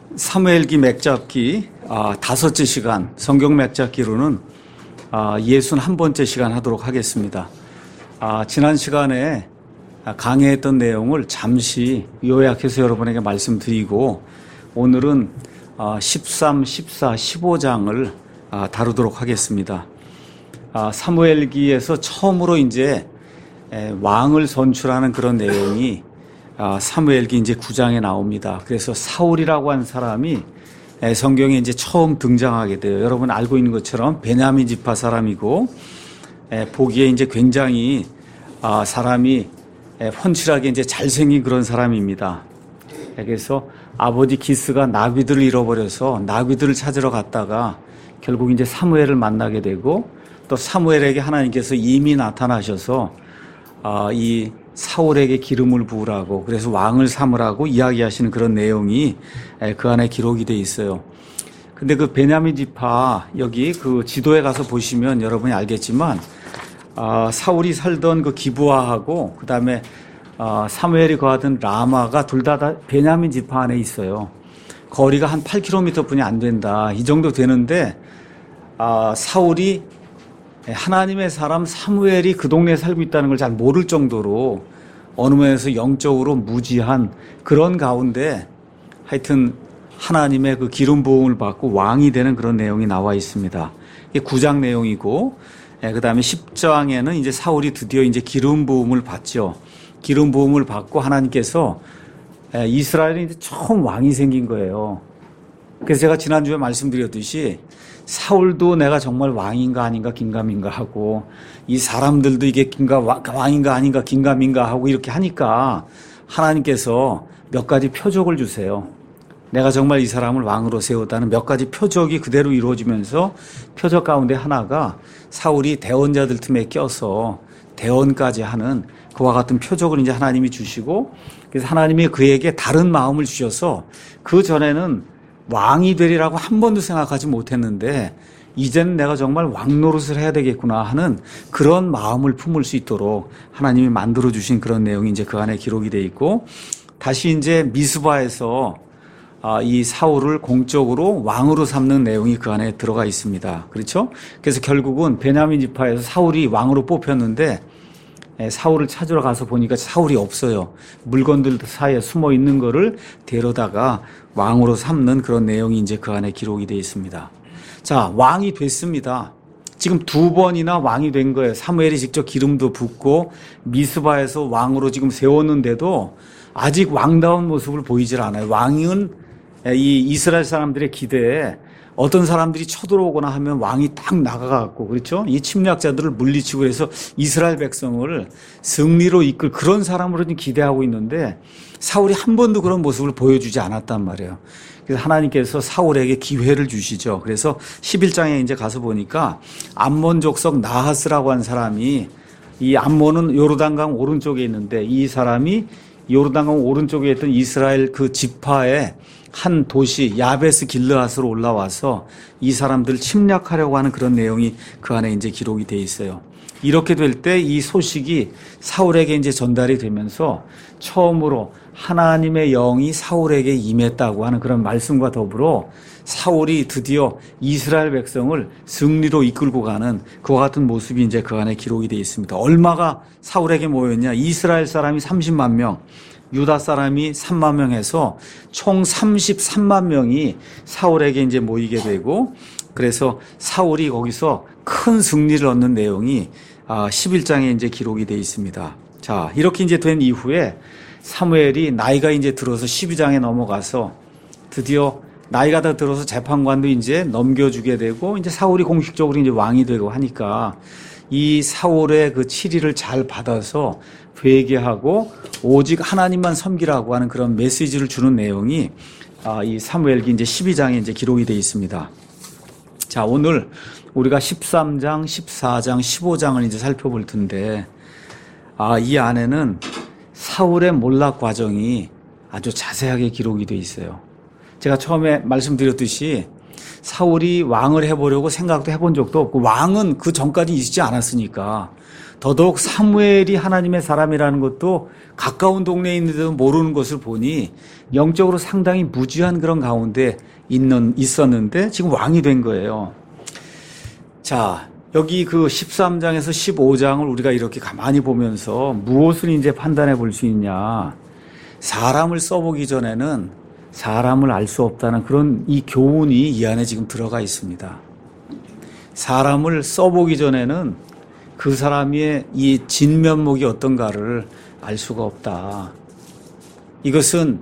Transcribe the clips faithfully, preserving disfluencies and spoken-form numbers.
사무엘기 맥잡기 아, 다섯째 시간, 성경 맥잡기로는 아, 예순한 번째 시간 하도록 하겠습니다. 아, 지난 시간에 강의했던 내용을 잠시 요약해서 여러분에게 말씀드리고 오늘은 아, 십삼, 십사, 십오 장을 아, 다루도록 하겠습니다. 아, 사무엘기에서 처음으로 이제 에, 왕을 선출하는 그런 내용이 아, 사무엘기 이제 구 장에 나옵니다. 그래서 사울이라고 한 사람이 에, 성경에 이제 처음 등장하게 돼요. 여러분 알고 있는 것처럼 베냐민 지파 사람이고 에, 보기에 이제 굉장히 아, 사람이 에, 훤칠하게 이제 잘생긴 그런 사람입니다. 에, 그래서 아버지 기스가 나귀들을 잃어버려서 나귀들을 찾으러 갔다가 결국 이제 사무엘을 만나게 되고 또 사무엘에게 하나님께서 이미 나타나셔서 아, 이 사울에게 기름을 부으라고 그래서 왕을 삼으라고 이야기하시는 그런 내용이 그 안에 기록이 돼 있어요. 근데 그 베냐민 지파 여기 그 지도에 가서 보시면 여러분이 알겠지만 아, 사울이 살던 그 기브아하고 그 다음에 아, 사무엘이 거하던 라마가 둘 다 다 베냐민 지파 안에 있어요. 거리가 한 팔 킬로미터 뿐이 안 된다. 이 정도 되는데 아, 사울이 하나님의 사람 사무엘이 그 동네에 살고 있다는 걸 잘 모를 정도로 어느 면에서 영적으로 무지한 그런 가운데 하여튼 하나님의 그 기름 부음을 받고 왕이 되는 그런 내용이 나와 있습니다. 이게 구 장 내용이고, 그 다음에 십 장에는 이제 사울이 드디어 이제 기름 부음을 받죠. 기름 부음을 받고 하나님께서 이스라엘이 이제 처음 왕이 생긴 거예요. 그래서 제가 지난주에 말씀드렸듯이 사울도 내가 정말 왕인가 아닌가 긴가민가 하고 이 사람들도 이게 긴가 왕인가 아닌가 긴가민가 하고 이렇게 하니까 하나님께서 몇 가지 표적을 주세요. 내가 정말 이 사람을 왕으로 세우다는 몇 가지 표적이 그대로 이루어지면서 표적 가운데 하나가 사울이 대언자들 틈에 껴서 대언까지 하는 그와 같은 표적을 이제 하나님이 주시고 그래서 하나님이 그에게 다른 마음을 주셔서 그 전에는 왕이 되리라고 한 번도 생각하지 못했는데 이제는 내가 정말 왕 노릇을 해야 되겠구나 하는 그런 마음을 품을 수 있도록 하나님이 만들어 주신 그런 내용이 이제 그 안에 기록이 돼 있고 다시 이제 미스바에서 이 사울을 공적으로 왕으로 삼는 내용이 그 안에 들어가 있습니다. 그렇죠? 그래서 결국은 베냐민 지파에서 사울이 왕으로 뽑혔는데 사울을 찾으러 가서 보니까 사울이 없어요. 물건들 사이에 숨어 있는 거를 데려다가 왕으로 삼는 그런 내용이 이제 그 안에 기록이 되어 있습니다. 자, 왕이 됐습니다. 지금 두 번이나 왕이 된 거예요. 사무엘이 직접 기름도 붓고 미스바에서 왕으로 지금 세웠는데도 아직 왕다운 모습을 보이질 않아요. 왕은 이 이스라엘 사람들의 기대에 어떤 사람들이 쳐들어오거나 하면 왕이 딱 나가갖고, 그렇죠? 이 침략자들을 물리치고 해서 이스라엘 백성을 승리로 이끌 그런 사람으로 기대하고 있는데 사울이 한 번도 그런 모습을 보여주지 않았단 말이에요. 그래서 하나님께서 사울에게 기회를 주시죠. 그래서 십일 장에 이제 가서 보니까 암몬 족속 나하스라고 한 사람이 이 암몬은 요르단강 오른쪽에 있는데 이 사람이 요르단강 오른쪽에 있던 이스라엘 그 지파의 한 도시 야베스 길르앗으로 올라와서 이 사람들을 침략하려고 하는 그런 내용이 그 안에 이제 기록이 돼 있어요. 이렇게 될 때 이 소식이 사울에게 이제 전달이 되면서 처음으로 하나님의 영이 사울에게 임했다고 하는 그런 말씀과 더불어 사울이 드디어 이스라엘 백성을 승리로 이끌고 가는 그와 같은 모습이 이제 그 안에 기록이 돼 있습니다. 얼마가 사울에게 모였냐? 이스라엘 사람이 삼십만 명, 유다 사람이 삼만 명에서 총 삼십삼만 명이 사울에게 이제 모이게 되고 그래서 사울이 거기서 큰 승리를 얻는 내용이 십일 장에 이제 기록이 되어 있습니다. 자, 이렇게 이제 된 이후에 사무엘이 나이가 이제 들어서 십이 장에 넘어가서 드디어 나이가 다 들어서 재판관도 이제 넘겨주게 되고 이제 사울이 공식적으로 이제 왕이 되고 하니까 이 사울의 그 치리를 잘 받아서 회개하고 오직 하나님만 섬기라고 하는 그런 메시지를 주는 내용이 이 사무엘기 이제 십이 장에 이제 기록이 되어 있습니다. 자, 오늘 우리가 십삼 장, 십사 장, 십오 장을 이제 살펴볼 텐데 아, 이 안에는 사울의 몰락 과정이 아주 자세하게 기록이 되어 있어요. 제가 처음에 말씀드렸듯이 사울이 왕을 해보려고 생각도 해본 적도 없고 왕은 그 전까지 있지 않았으니까 더더욱 사무엘이 하나님의 사람이라는 것도 가까운 동네에 있는데도 모르는 것을 보니 영적으로 상당히 무지한 그런 가운데 있는, 있었는데 지금 왕이 된 거예요. 자, 여기 그 십삼 장에서 십오 장을 우리가 이렇게 가만히 보면서 무엇을 이제 판단해 볼 수 있냐. 사람을 써보기 전에는 사람을 알 수 없다는 그런 이 교훈이 이 안에 지금 들어가 있습니다. 사람을 써보기 전에는 그 사람의 이 진면목이 어떤가를 알 수가 없다. 이것은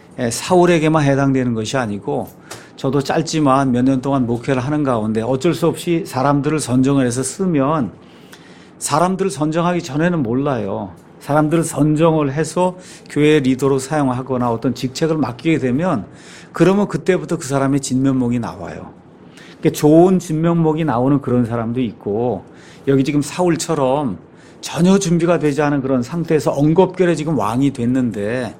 사울에게만 해당되는 것이 아니고 저도 짧지만 몇 년 동안 목회를 하는 가운데 어쩔 수 없이 사람들을 선정을 해서 쓰면 사람들을 선정하기 전에는 몰라요. 사람들을 선정을 해서 교회 리더로 사용하거나 어떤 직책을 맡기게 되면 그러면 그때부터 그 사람의 진면목이 나와요. 그러니까 좋은 진면목이 나오는 그런 사람도 있고 여기 지금 사울처럼 전혀 준비가 되지 않은 그런 상태에서 엉겁결에 지금 왕이 됐는데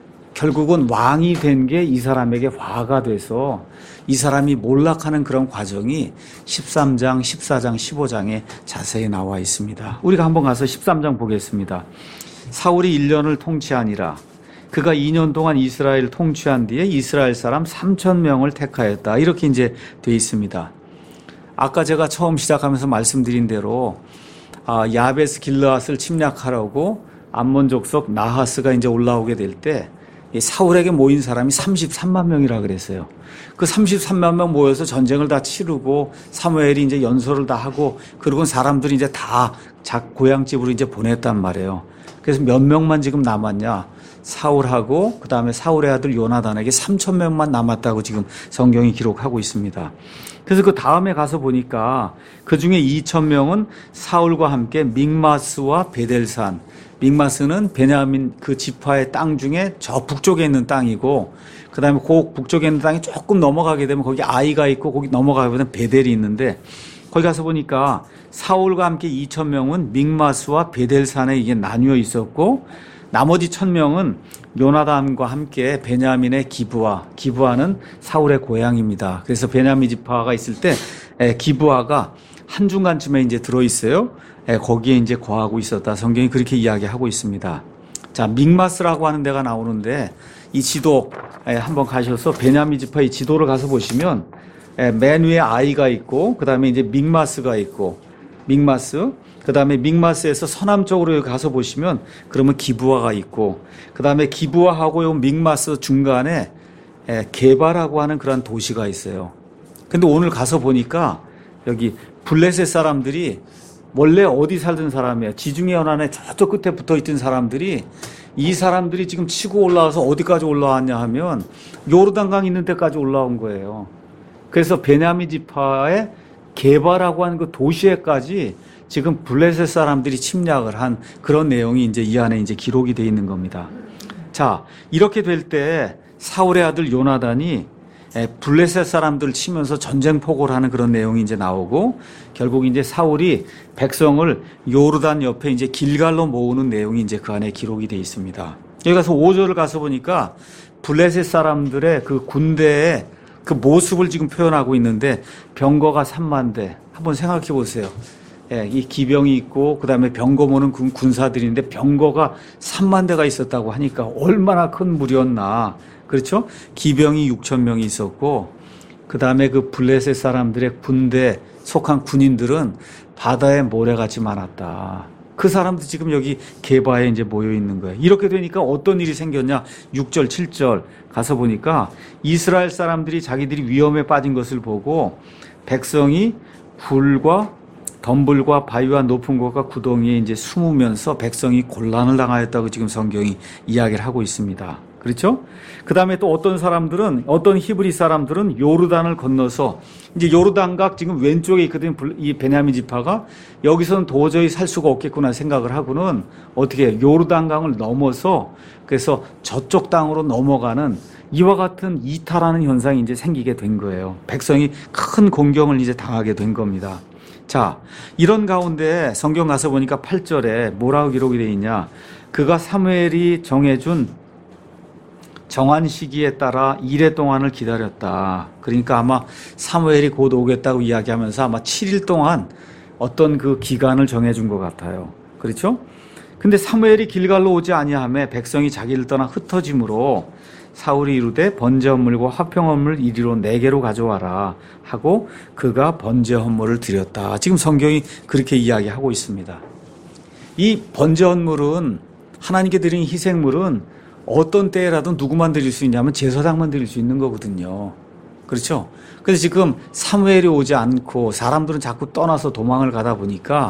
결국은 왕이 된 게 이 사람에게 화가 돼서 이 사람이 몰락하는 그런 과정이 십삼 장, 십사 장, 십오 장에 자세히 나와 있습니다. 우리가 한번 가서 십삼 장 보겠습니다. 사울이 일 년을 통치하니라. 그가 이 년 동안 이스라엘을 통치한 뒤에 이스라엘 사람 삼천 명을 택하였다. 이렇게 이제 돼 있습니다. 아까 제가 처음 시작하면서 말씀드린 대로 아, 야베스 길르앗을 침략하려고 암몬 족속 나하스가 이제 올라오게 될 때 사울에게 모인 사람이 삼십삼만 명이라 그랬어요. 그 삼십삼만 명 모여서 전쟁을 다 치르고 사무엘이 이제 연설을 다 하고 그리고 사람들이 이제 다 작 고향집으로 이제 보냈단 말이에요. 그래서 몇 명만 지금 남았냐? 사울하고 그 다음에 사울의 아들 요나단에게 삼천 명만 남았다고 지금 성경이 기록하고 있습니다. 그래서 그 다음에 가서 보니까 그 중에 이천 명은 사울과 함께 믹마스와 베델산, 믹마스는 베냐민 그 지파의 땅 중에 저 북쪽에 있는 땅이고 그 다음에 그 북쪽에 있는 땅이 조금 넘어가게 되면 거기 아이가 있고 거기 넘어가게 되면 베델이 있는데 거기 가서 보니까 사울과 함께 이천 명은 믹마스와 베델산에 이게 나뉘어 있었고 나머지 천 명은 요나단과 함께 베냐민의 기브아, 기브아는 사울의 고향입니다. 그래서 베냐민 지파가 있을 때 기브아가 한중간쯤에 이제 들어 있어요. 거기에 이제 거하고 있었다. 성경이 그렇게 이야기하고 있습니다. 자, 믹마스라고 하는 데가 나오는데 이 지도 한번 가셔서 베냐민 지파의 지도를 가서 보시면 맨 위에 아이가 있고 그 다음에 이제 믹마스가 있고 믹마스 그 다음에 믹마스에서 서남쪽으로 가서 보시면 그러면 기브아가 있고 그 다음에 기브아하고 요 믹마스 중간에 게바라고 하는 그런 도시가 있어요. 근데 오늘 가서 보니까 여기 블레셋 사람들이 원래 어디 살던 사람이에요. 지중해 연안에 저쪽 끝에 붙어있던 사람들이 이 사람들이 지금 치고 올라와서 어디까지 올라왔냐 하면 요르단강 있는 데까지 올라온 거예요. 그래서 베냐민 지파의 게바라고 하는 그 도시에까지 지금 블레셋 사람들이 침략을 한 그런 내용이 이제 이 안에 이제 기록이 되어 있는 겁니다. 자, 이렇게 될 때 사울의 아들 요나단이 블레셋 사람들을 치면서 전쟁 포고를 하는 그런 내용이 이제 나오고 결국 이제 사울이 백성을 요르단 옆에 이제 길갈로 모으는 내용이 이제 그 안에 기록이 되어 있습니다. 여기 가서 오 절을 가서 보니까 블레셋 사람들의 그 군대의 그 모습을 지금 표현하고 있는데 병거가 삼만 대. 한번 생각해 보세요. 예, 이 기병이 있고 그다음에 병거 모는 군, 군사들인데 병거가 삼만 대가 있었다고 하니까 얼마나 큰 무리였나. 그렇죠? 기병이 육천 명이 있었고 그다음에 그 블레셋 사람들의 군대 속한 군인들은 바다에 모래같이 많았다. 그 사람들 지금 여기 게바에 이제 모여 있는 거예요. 이렇게 되니까 어떤 일이 생겼냐? 육 절, 칠 절 가서 보니까 이스라엘 사람들이 자기들이 위험에 빠진 것을 보고 백성이 불과 덤불과 바위와 높은 곳과 구덩이에 이제 숨으면서 백성이 곤란을 당하였다고 지금 성경이 이야기를 하고 있습니다. 그렇죠? 그 다음에 또 어떤 사람들은, 어떤 히브리 사람들은 요르단을 건너서, 이제 요르단각 지금 왼쪽에 있거든요. 이 베냐민 지파가. 여기서는 도저히 살 수가 없겠구나 생각을 하고는 어떻게 해요? 요르단강을 넘어서 그래서 저쪽 땅으로 넘어가는 이와 같은 이탈하는 현상이 이제 생기게 된 거예요. 백성이 큰 공경을 이제 당하게 된 겁니다. 자, 이런 가운데 성경 가서 보니까 팔 절에 뭐라고 기록이 되어 있냐? 그가 사무엘이 정해준 정한 시기에 따라 이래 동안을 기다렸다. 그러니까 아마 사무엘이 곧 오겠다고 이야기하면서 아마 칠 일 동안 어떤 그 기간을 정해준 것 같아요. 그렇죠? 근데 사무엘이 길갈로 오지 아니하매 백성이 자기를 떠나 흩어짐으로 사울이 이르되 번제 헌물과 화평 헌물 이리로 네개로 가져와라 하고 그가 번제 헌물을 드렸다. 지금 성경이 그렇게 이야기하고 있습니다. 이 번제 헌물은 하나님께 드린 희생물은 어떤 때라도 누구만 드릴 수 있냐면 제사장만 드릴 수 있는 거거든요. 그렇죠? 그래서 지금 사무엘이 오지 않고 사람들은 자꾸 떠나서 도망을 가다 보니까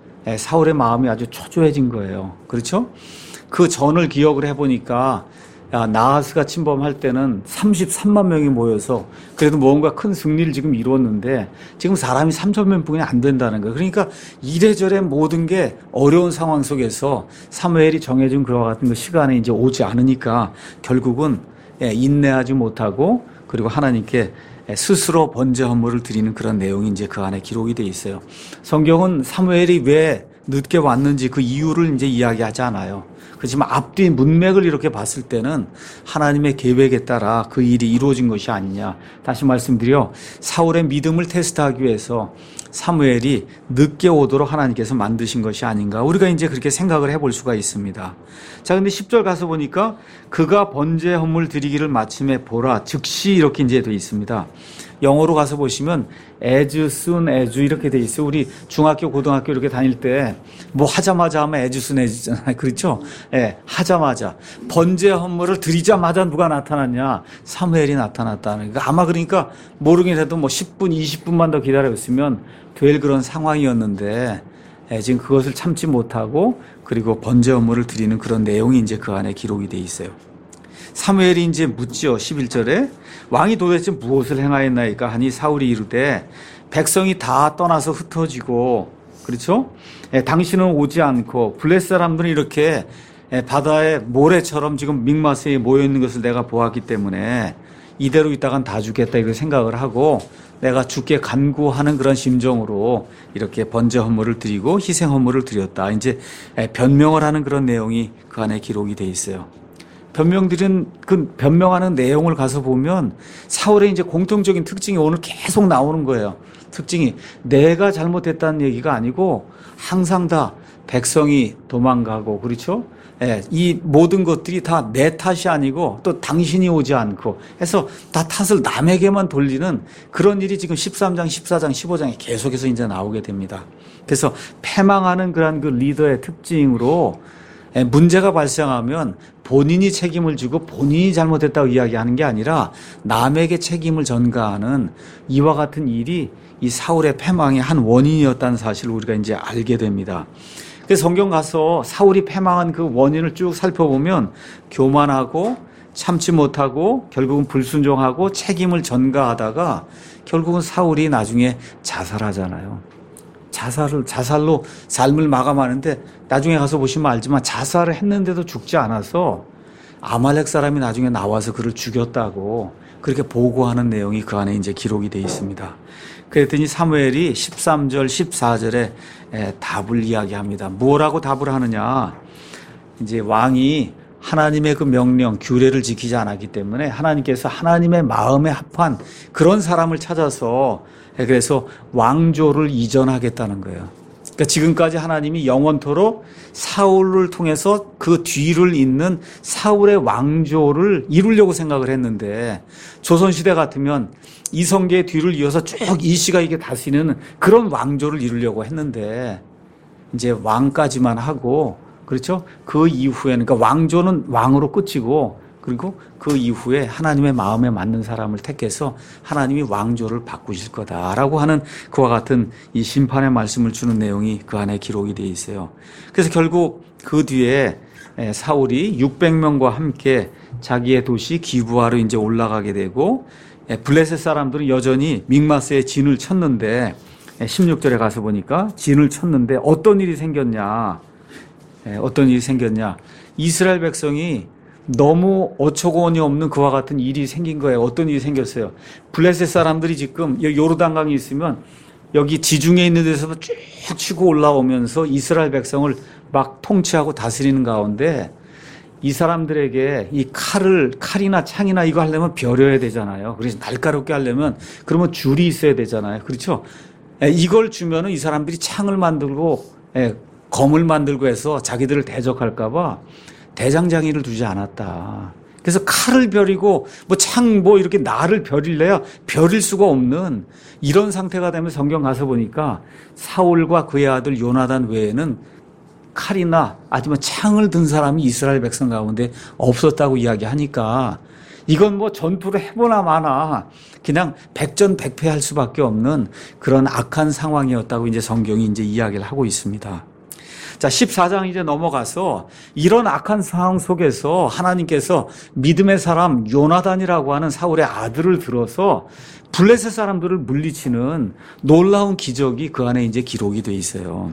사울의 마음이 아주 초조해진 거예요. 그렇죠? 그 전을 기억을 해보니까 나하스가 침범할 때는 삼십삼만 명이 모여서 그래도 뭔가 큰 승리를 지금 이루었는데 지금 사람이 삼천 명뿐이 안 된다는 거예요. 그러니까 이래저래 모든 게 어려운 상황 속에서 사무엘이 정해준 그와 같은 그 시간에 이제 오지 않으니까 결국은 인내하지 못하고 그리고 하나님께 스스로 번제 헌물을 드리는 그런 내용이 이제 그 안에 기록이 돼 있어요. 성경은 사무엘이 왜 늦게 왔는지 그 이유를 이제 이야기하지 않아요. 그렇지만 앞뒤 문맥을 이렇게 봤을 때는 하나님의 계획에 따라 그 일이 이루어진 것이 아니냐. 다시 말씀드려 사울의 믿음을 테스트하기 위해서 사무엘이 늦게 오도록 하나님께서 만드신 것이 아닌가. 우리가 이제 그렇게 생각을 해볼 수가 있습니다. 자, 근데 십 절 가서 보니까 그가 번제 헌물 드리기를 마침에 보라. 즉시 이렇게 이제 돼 있습니다. 영어로 가서 보시면 as soon as 이렇게 돼 있어요. 우리 중학교, 고등학교 이렇게 다닐 때 뭐 하자마자 하면 as soon as잖아요. 그렇죠? 예, 네, 하자마자. 번제 헌물을 드리자마자 누가 나타났냐? 사무엘이 나타났다는 거. 아마 그러니까 모르긴 해도 뭐 십 분, 이십 분만 더 기다렸으면 될 그런 상황이었는데 예, 지금 그것을 참지 못하고 그리고 번제 헌물을 드리는 그런 내용이 이제 그 안에 기록이 돼 있어요. 사무엘이 이제 묻죠. 십일 절에 왕이 도대체 무엇을 행하였나이까 하니 사울이 이르되 백성이 다 떠나서 흩어지고 그렇죠? 예, 당신은 오지 않고 블레 사람들은 이렇게 예, 바다의 모래처럼 지금 믹마스에 모여 있는 것을 내가 보았기 때문에 이대로 있다간 다 죽겠다 이렇게 생각을 하고 내가 죽게 간구하는 그런 심정으로 이렇게 번제 헌물을 드리고 희생 헌물을 드렸다. 이제 예, 변명을 하는 그런 내용이 그 안에 기록이 돼 있어요. 변명들은 그 변명하는 내용을 가서 보면 사울의 이제 공통적인 특징이 오늘 계속 나오는 거예요. 특징이 내가 잘못했다는 얘기가 아니고 항상 다 백성이 도망가고 그렇죠? 예, 이 모든 것들이 다 내 탓이 아니고 또 당신이 오지 않고 해서 다 탓을 남에게만 돌리는 그런 일이 지금 십삼 장, 십사 장, 십오 장에 계속해서 이제 나오게 됩니다. 그래서 패망하는 그런 그 리더의 특징으로 문제가 발생하면 본인이 책임을 지고 본인이 잘못했다고 이야기하는 게 아니라 남에게 책임을 전가하는 이와 같은 일이 이 사울의 패망의 한 원인이었다는 사실을 우리가 이제 알게 됩니다. 그래서 성경 가서 사울이 패망한 그 원인을 쭉 살펴보면 교만하고 참지 못하고 결국은 불순종하고 책임을 전가하다가 결국은 사울이 나중에 자살하잖아요. 자살을, 자살로 삶을 마감하는데 나중에 가서 보시면 알지만 자살을 했는데도 죽지 않아서 아말렉 사람이 나중에 나와서 그를 죽였다고 그렇게 보고하는 내용이 그 안에 이제 기록이 되어 있습니다. 그랬더니 사무엘이 십삼 절, 십사 절에 답을 이야기합니다. 뭐라고 답을 하느냐? 이제 왕이 하나님의 그 명령, 규례를 지키지 않았기 때문에 하나님께서 하나님의 마음에 합한 그런 사람을 찾아서 그래서 왕조를 이전하겠다는 거예요. 그러니까 지금까지 하나님이 영원토록 사울을 통해서 그 뒤를 잇는 사울의 왕조를 이루려고 생각을 했는데 조선시대 같으면 이성계의 뒤를 이어서 쭉 이씨가 이게 다스리는 그런 왕조를 이루려고 했는데 이제 왕까지만 하고 그렇죠? 그 이후에는 그러니까 왕조는 왕으로 끝이고 그리고 그 이후에 하나님의 마음에 맞는 사람을 택해서 하나님이 왕조를 바꾸실 거다라고 하는 그와 같은 이 심판의 말씀을 주는 내용이 그 안에 기록이 되어 있어요. 그래서 결국 그 뒤에 사울이 육백 명과 함께 자기의 도시 기브아로 이제 올라가게 되고 블레셋 사람들은 여전히 믹마스에 진을 쳤는데 십육 절에 가서 보니까 진을 쳤는데 어떤 일이 생겼냐? 어떤 일이 생겼냐? 이스라엘 백성이 너무 어처구니 없는 그와 같은 일이 생긴 거예요. 어떤 일이 생겼어요? 블레셋 사람들이 지금 요르단강이 있으면 여기 지중해 있는 데서 쭉 치고 올라오면서 이스라엘 백성을 막 통치하고 다스리는 가운데 이 사람들에게 이 칼을, 칼이나 창이나 이거 하려면 벼려야 되잖아요. 그래서 날카롭게 하려면 그러면 줄이 있어야 되잖아요. 그렇죠? 이걸 주면은 이 사람들이 창을 만들고 검을 만들고 해서 자기들을 대적할까 봐 대장장이를 두지 않았다. 그래서 칼을 벼리고 뭐 창 뭐 이렇게 나를 벼릴래야 벼릴 수가 없는 이런 상태가 되면 성경 가서 보니까 사울과 그의 아들 요나단 외에는 칼이나 아니면 창을 든 사람이 이스라엘 백성 가운데 없었다고 이야기하니까 이건 뭐 전투를 해보나 마나 그냥 백전백패할 수밖에 없는 그런 악한 상황이었다고 이제 성경이 이제 이야기를 하고 있습니다. 자, 십사 장 이제 넘어가서 이런 악한 상황 속에서 하나님께서 믿음의 사람 요나단이라고 하는 사울의 아들을 들어서 블레셋 사람들을 물리치는 놀라운 기적이 그 안에 이제 기록이 돼 있어요.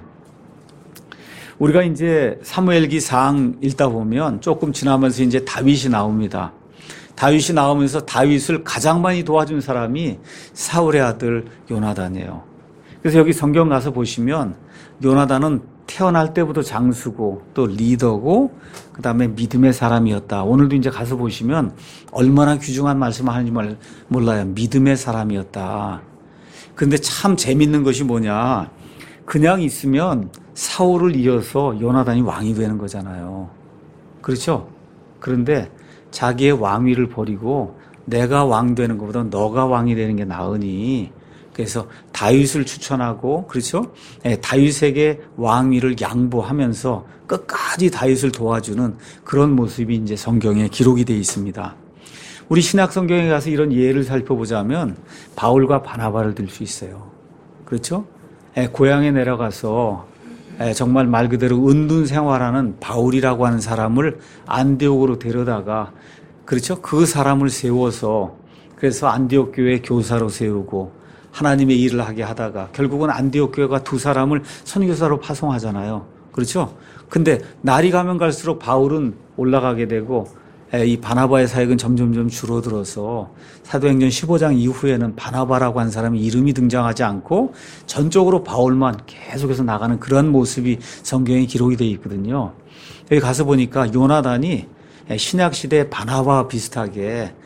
우리가 이제 사무엘기 사 장 읽다 보면 조금 지나면서 이제 다윗이 나옵니다. 다윗이 나오면서 다윗을 가장 많이 도와준 사람이 사울의 아들 요나단이에요. 그래서 여기 성경 가서 보시면 요나단은 태어날 때부터 장수고 또 리더고 그다음에 믿음의 사람이었다. 오늘도 이제 가서 보시면 얼마나 귀중한 말씀을 하는지 몰라요. 믿음의 사람이었다. 근데 참 재밌는 것이 뭐냐. 그냥 있으면 사울을 이어서 요나단이 왕이 되는 거잖아요. 그렇죠? 그런데 자기의 왕위를 버리고 내가 왕 되는 것보다 너가 왕이 되는 게 나으니 그래서 다윗을 추천하고 그렇죠? 네, 다윗에게 왕위를 양보하면서 끝까지 다윗을 도와주는 그런 모습이 이제 성경에 기록이 되어 있습니다. 우리 신약 성경에 가서 이런 예를 살펴보자면 바울과 바나바를 들 수 있어요. 그렇죠? 네, 고향에 내려가서 네, 정말 말 그대로 은둔 생활하는 바울이라고 하는 사람을 안디옥으로 데려다가 그렇죠? 그 사람을 세워서 그래서 안디옥 교회 교사로 세우고 하나님의 일을 하게 하다가 결국은 안디옥 교회가 두 사람을 선교사로 파송하잖아요. 그렇죠? 근데 날이 가면 갈수록 바울은 올라가게 되고 이 바나바의 사역은 점점점 줄어들어서 사도행전 십오 장 이후에는 바나바라고 한 사람의 이름이 등장하지 않고 전적으로 바울만 계속해서 나가는 그런 모습이 성경에 기록이 되어 있거든요. 여기 가서 보니까 요나단이 신약시대 바나바와 비슷하게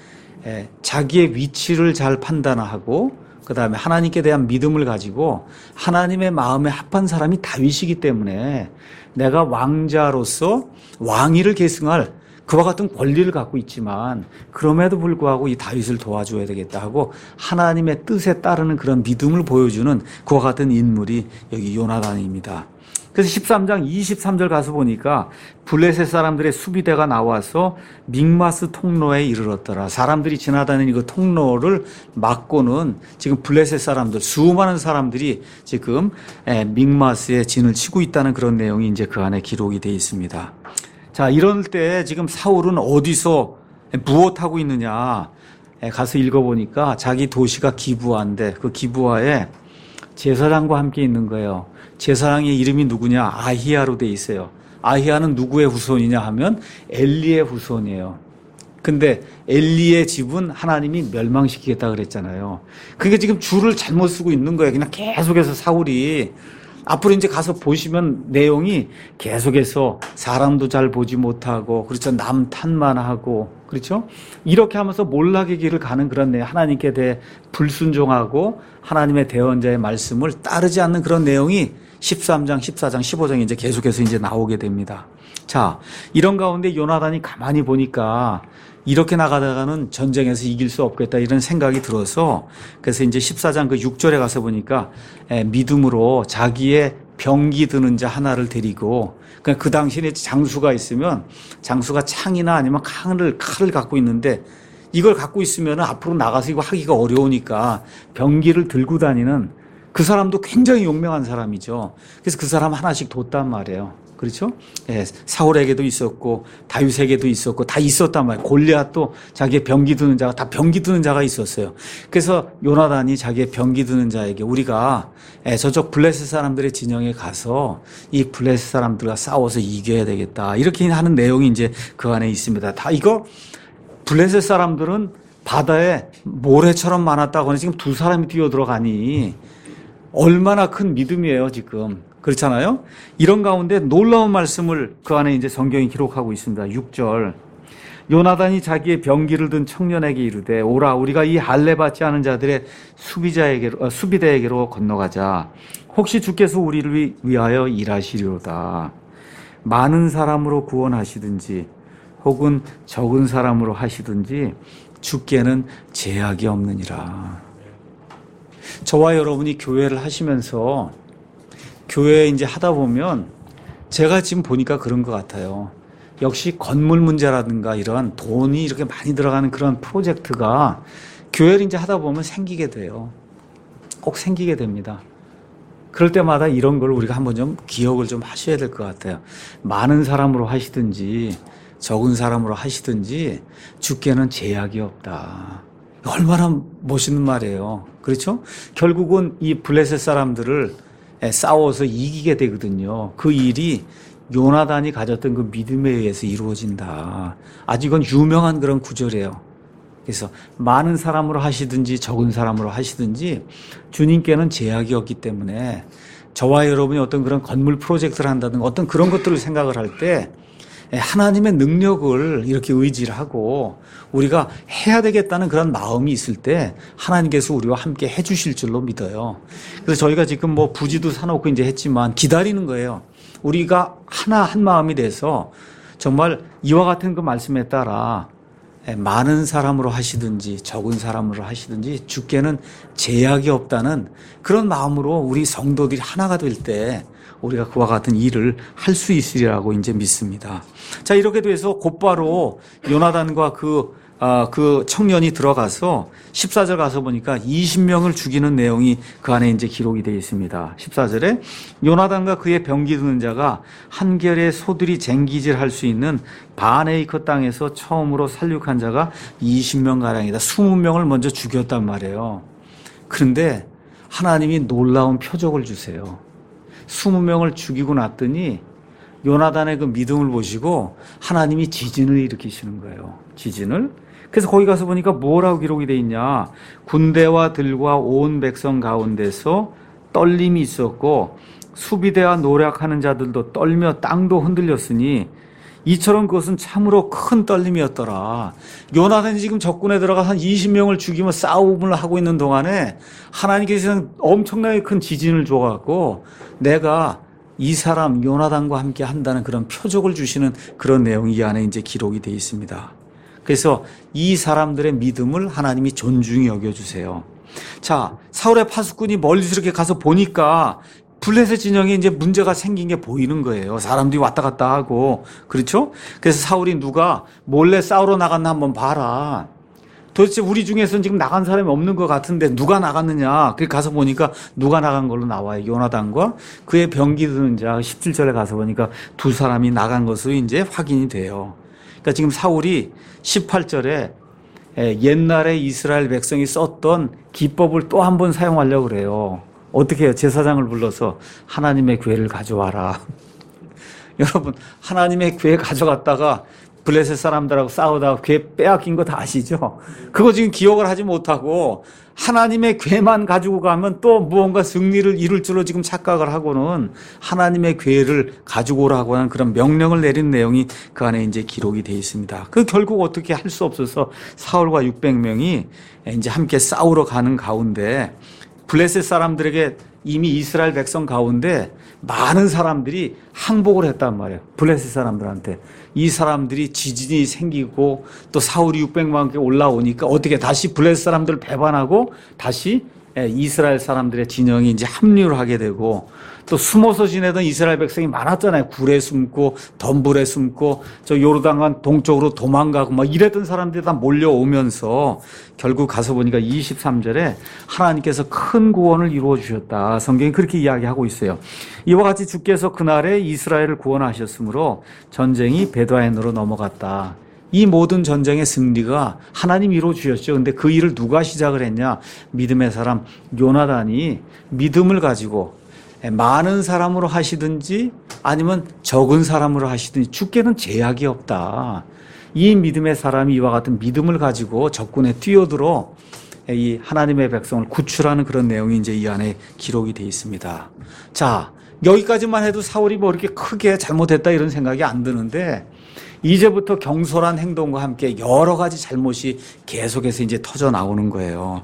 자기의 위치를 잘 판단하고 그 다음에 하나님께 대한 믿음을 가지고 하나님의 마음에 합한 사람이 다윗이기 때문에 내가 왕자로서 왕위를 계승할 그와 같은 권리를 갖고 있지만 그럼에도 불구하고 이 다윗을 도와줘야 되겠다 하고 하나님의 뜻에 따르는 그런 믿음을 보여주는 그와 같은 인물이 여기 요나단입니다. 그래서 십삼 장 이십삼 절 가서 보니까 블레셋 사람들의 수비대가 나와서 믹마스 통로에 이르렀더라. 사람들이 지나다니는 그 통로를 막고는 지금 블레셋 사람들, 수많은 사람들이 지금 믹마스에 진을 치고 있다는 그런 내용이 이제 그 안에 기록이 되어 있습니다. 자, 이럴 때 지금 사울은 어디서 무엇하고 있느냐. 가서 읽어보니까 자기 도시가 기브아인데 그 기브아에 제사장과 함께 있는 거예요. 제사장의 이름이 누구냐? 아히야로 돼 있어요. 아히야는 누구의 후손이냐 하면 엘리의 후손이에요. 근데 엘리의 집은 하나님이 멸망시키겠다 그랬잖아요. 그게 지금 줄을 잘못 쓰고 있는 거예요. 그냥 계속해서 사울이 앞으로 이제 가서 보시면 내용이 계속해서 사람도 잘 보지 못하고 그렇죠. 남 탓만 하고 그렇죠. 이렇게 하면서 몰락의 길을 가는 그런 내 하나님께 대해 불순종하고 하나님의 대언자의 말씀을 따르지 않는 그런 내용이 십삼 장, 십사 장, 십오 장에 이제 계속해서 이제 나오게 됩니다. 자, 이런 가운데 요나단이 가만히 보니까 이렇게 나가다가는 전쟁에서 이길 수 없겠다 이런 생각이 들어서 그래서 이제 십사 장 그 육 절에 가서 보니까 믿음으로 자기의 병기 드는 자 하나를 데리고 그러니까 그 당시에 장수가 있으면 장수가 창이나 아니면 칼을, 칼을 갖고 있는데 이걸 갖고 있으면 앞으로 나가서 이거 하기가 어려우니까 병기를 들고 다니는 그 사람도 굉장히 용맹한 사람이죠. 그래서 그 사람 하나씩 뒀단 말이에요. 그렇죠? 예, 사울에게도 있었고 다윗에게도 있었고 다 있었단 말이에요. 골리앗도 자기의 병기 드는 자가 다 병기 드는 자가 있었어요. 그래서 요나단이 자기의 병기 드는 자에게 우리가 예, 저쪽 블레셋 사람들의 진영에 가서 이 블레셋 사람들과 싸워서 이겨야 되겠다. 이렇게 하는 내용이 이제 그 안에 있습니다. 다 이거 블레셋 사람들은 바다에 모래처럼 많았다고 하는 지금 두 사람이 뛰어들어가니 얼마나 큰 믿음이에요, 지금. 그렇잖아요? 이런 가운데 놀라운 말씀을 그 안에 이제 성경이 기록하고 있습니다. 육 절. 요나단이 자기의 병기를 든 청년에게 이르되 오라 우리가 이 할례 받지 않은 자들의 수비자에게로, 수비대에게로 건너가자. 혹시 주께서 우리를 위- 위하여 일하시리로다. 많은 사람으로 구원하시든지 혹은 적은 사람으로 하시든지 주께는 제약이 없느니라. 저와 여러분이 교회를 하시면서 교회 이제 하다 보면 제가 지금 보니까 그런 것 같아요. 역시 건물 문제라든가 이런 돈이 이렇게 많이 들어가는 그런 프로젝트가 교회를 이제 하다 보면 생기게 돼요. 꼭 생기게 됩니다. 그럴 때마다 이런 걸 우리가 한번 좀 기억을 좀 하셔야 될 것 같아요. 많은 사람으로 하시든지 적은 사람으로 하시든지 주께는 제약이 없다. 얼마나 멋있는 말이에요. 그렇죠? 결국은 이 블레셋 사람들을 싸워서 이기게 되거든요. 그 일이 요나단이 가졌던 그 믿음에 의해서 이루어진다. 아주 이건 유명한 그런 구절이에요. 그래서 많은 사람으로 하시든지 적은 사람으로 하시든지 주님께는 제약이 없기 때문에 저와 여러분이 어떤 그런 건물 프로젝트를 한다든가 어떤 그런 것들을 생각을 할 때 하나님의 능력을 이렇게 의지를 하고 우리가 해야 되겠다는 그런 마음이 있을 때 하나님께서 우리와 함께 해 주실 줄로 믿어요. 그래서 저희가 지금 뭐 부지도 사놓고 이제 했지만 기다리는 거예요. 우리가 하나 한 마음이 돼서 정말 이와 같은 그 말씀에 따라 많은 사람으로 하시든지 적은 사람으로 하시든지 주께는 제약이 없다는 그런 마음으로 우리 성도들이 하나가 될 때 우리가 그와 같은 일을 할 수 있으리라고 이제 믿습니다. 자, 이렇게 돼서 곧바로 요나단과 그, 아, 그 청년이 들어가서 십사 절 가서 보니까 이십 명을 죽이는 내용이 그 안에 이제 기록이 되어 있습니다. 십사 절에 요나단과 그의 병기 드는 자가 한결의 소들이 쟁기질 할 수 있는 반에이커 땅에서 처음으로 살육한 자가 이십 명 가량이다. 이십 명을 먼저 죽였단 말이에요. 그런데 하나님이 놀라운 표적을 주세요. 이십 명을 죽이고 났더니 요나단의 그 믿음을 보시고 하나님이 지진을 일으키시는 거예요. 지진을. 그래서 거기 가서 보니까 뭐라고 기록이 돼 있냐. 군대와 들과 온 백성 가운데서 떨림이 있었고 수비대와 노력하는 자들도 떨며 땅도 흔들렸으니 이처럼 그것은 참으로 큰 떨림이었더라. 요나단이 지금 적군에 들어가서 한 이십 명을 죽이며 싸움을 하고 있는 동안에 하나님께서는 엄청나게 큰 지진을 줘갖고 내가 이 사람 요나단과 함께 한다는 그런 표적을 주시는 그런 내용이 이 안에 이제 기록이 되어 있습니다. 그래서 이 사람들의 믿음을 하나님이 존중히 여겨주세요. 자, 사울의 파수꾼이 멀리서 이렇게 가서 보니까 블레셋 진영에 이제 문제가 생긴 게 보이는 거예요. 사람들이 왔다 갔다 하고. 그렇죠? 그래서 사울이 누가 몰래 싸우러 나갔나 한번 봐라. 도대체 우리 중에서는 지금 나간 사람이 없는 것 같은데 누가 나갔느냐. 그렇게 가서 보니까 누가 나간 걸로 나와요. 요나단과 그의 병기 드는 자 십칠 절에 가서 보니까 두 사람이 나간 것으로 이제 확인이 돼요. 그러니까 지금 사울이 십팔 절에 옛날에 이스라엘 백성이 썼던 기법을 또 한 번 사용하려고 그래요. 어떻게 해요? 제사장을 불러서 하나님의 괴를 가져와라. 여러분, 하나님의 괴 가져갔다가 블레셋 사람들하고 싸우다가 괴 빼앗긴 거 다 아시죠? 그거 지금 기억을 하지 못하고 하나님의 괴만 가지고 가면 또 무언가 승리를 이룰 줄로 지금 착각을 하고는 하나님의 괴를 가지고 오라고 하는 그런 명령을 내린 내용이 그 안에 이제 기록이 되어 있습니다. 그 결국 어떻게 할 수 없어서 사울과 육백 명이 이제 함께 싸우러 가는 가운데 블레셋 사람들에게 이미 이스라엘 백성 가운데 많은 사람들이 항복을 했단 말이에요. 블레셋 사람들한테. 이 사람들이 지진이 생기고 또 사울이 육백만 개 올라오니까 어떻게 다시 블레셋 사람들을 배반하고 다시 이스라엘 사람들의 진영이 이제 합류를 하게 되고 또 숨어서 지내던 이스라엘 백성이 많았잖아요. 굴에 숨고 덤불에 숨고 저 요르단강 동쪽으로 도망가고 막 이랬던 사람들이 다 몰려오면서 결국 가서 보니까 이십삼 절에 하나님께서 큰 구원을 이루어 주셨다. 성경이 그렇게 이야기하고 있어요. 이와 같이 주께서 그날에 이스라엘을 구원하셨으므로 전쟁이 베드와인으로 넘어갔다. 이 모든 전쟁의 승리가 하나님이 이루어 주셨죠. 근데 그 일을 누가 시작을 했냐? 믿음의 사람 요나단이 믿음을 가지고 많은 사람으로 하시든지 아니면 적은 사람으로 하시든지 주께는 제약이 없다. 이 믿음의 사람이 이와 같은 믿음을 가지고 적군에 뛰어들어 이 하나님의 백성을 구출하는 그런 내용이 이제 이 안에 기록이 되어 있습니다. 자, 여기까지만 해도 사울이 뭐 이렇게 크게 잘못했다 이런 생각이 안 드는데 이제부터 경솔한 행동과 함께 여러 가지 잘못이 계속해서 이제 터져 나오는 거예요.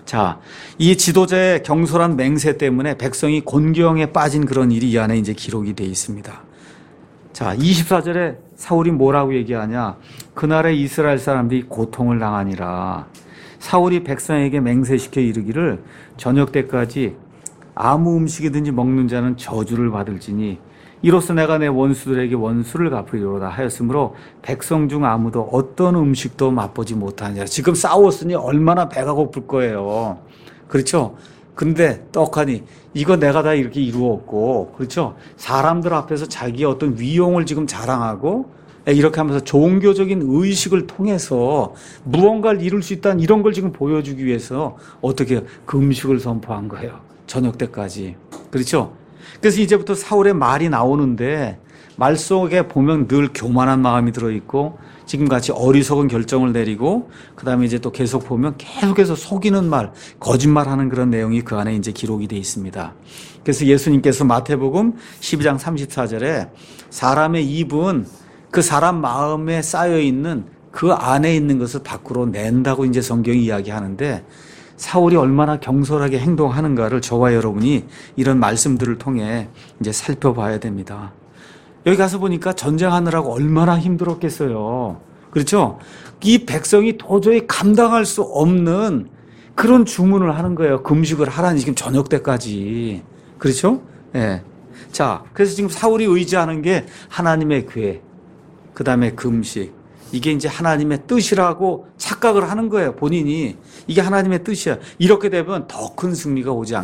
자, 이 지도자의 경솔한 맹세 때문에 백성이 곤경에 빠진 그런 일이 이 안에 이제 기록이 되어 있습니다. 자, 이십사 절에 사울이 뭐라고 얘기하냐? 그날에 이스라엘 사람들이 고통을 당하니라. 사울이 백성에게 맹세시켜 이르기를 저녁 때까지 아무 음식이든지 먹는 자는 저주를 받을지니 이로써 내가 내 원수들에게 원수를 갚으리로다 하였으므로 백성 중 아무도 어떤 음식도 맛보지 못하니라. 지금 싸웠으니 얼마나 배가 고플 거예요. 그렇죠? 근데 떡하니 이거 내가 다 이렇게 이루었고, 그렇죠? 사람들 앞에서 자기의 어떤 위용을 지금 자랑하고 이렇게 하면서 종교적인 의식을 통해서 무언가를 이룰 수 있다는 이런 걸 지금 보여주기 위해서 어떻게 그 음식을 선포한 거예요. 저녁 때까지. 그렇죠? 그래서 이제부터 사울의 말이 나오는데 말 속에 보면 늘 교만한 마음이 들어있고 지금같이 어리석은 결정을 내리고 그 다음에 이제 또 계속 보면 계속해서 속이는 말, 거짓말하는 그런 내용이 그 안에 이제 기록이 되어 있습니다. 그래서 예수님께서 마태복음 십이 장 삼십사 절에 사람의 입은 그 사람 마음에 쌓여 있는 그 안에 있는 것을 밖으로 낸다고 이제 성경이 이야기하는데 사울이 얼마나 경솔하게 행동하는가를 저와 여러분이 이런 말씀들을 통해 이제 살펴봐야 됩니다. 여기 가서 보니까 전쟁하느라고 얼마나 힘들었겠어요. 그렇죠? 이 백성이 도저히 감당할 수 없는 그런 주문을 하는 거예요. 금식을 하라니 지금 저녁 때까지. 그렇죠? 예. 네. 자, 그래서 지금 사울이 의지하는 게 하나님의 궤, 그 다음에 금식. 이게 이제 하나님의 뜻이라고 착각을 하는 거예요. 본인이. 이게 하나님의 뜻이야. 이렇게 되면 더 큰 승리가 오지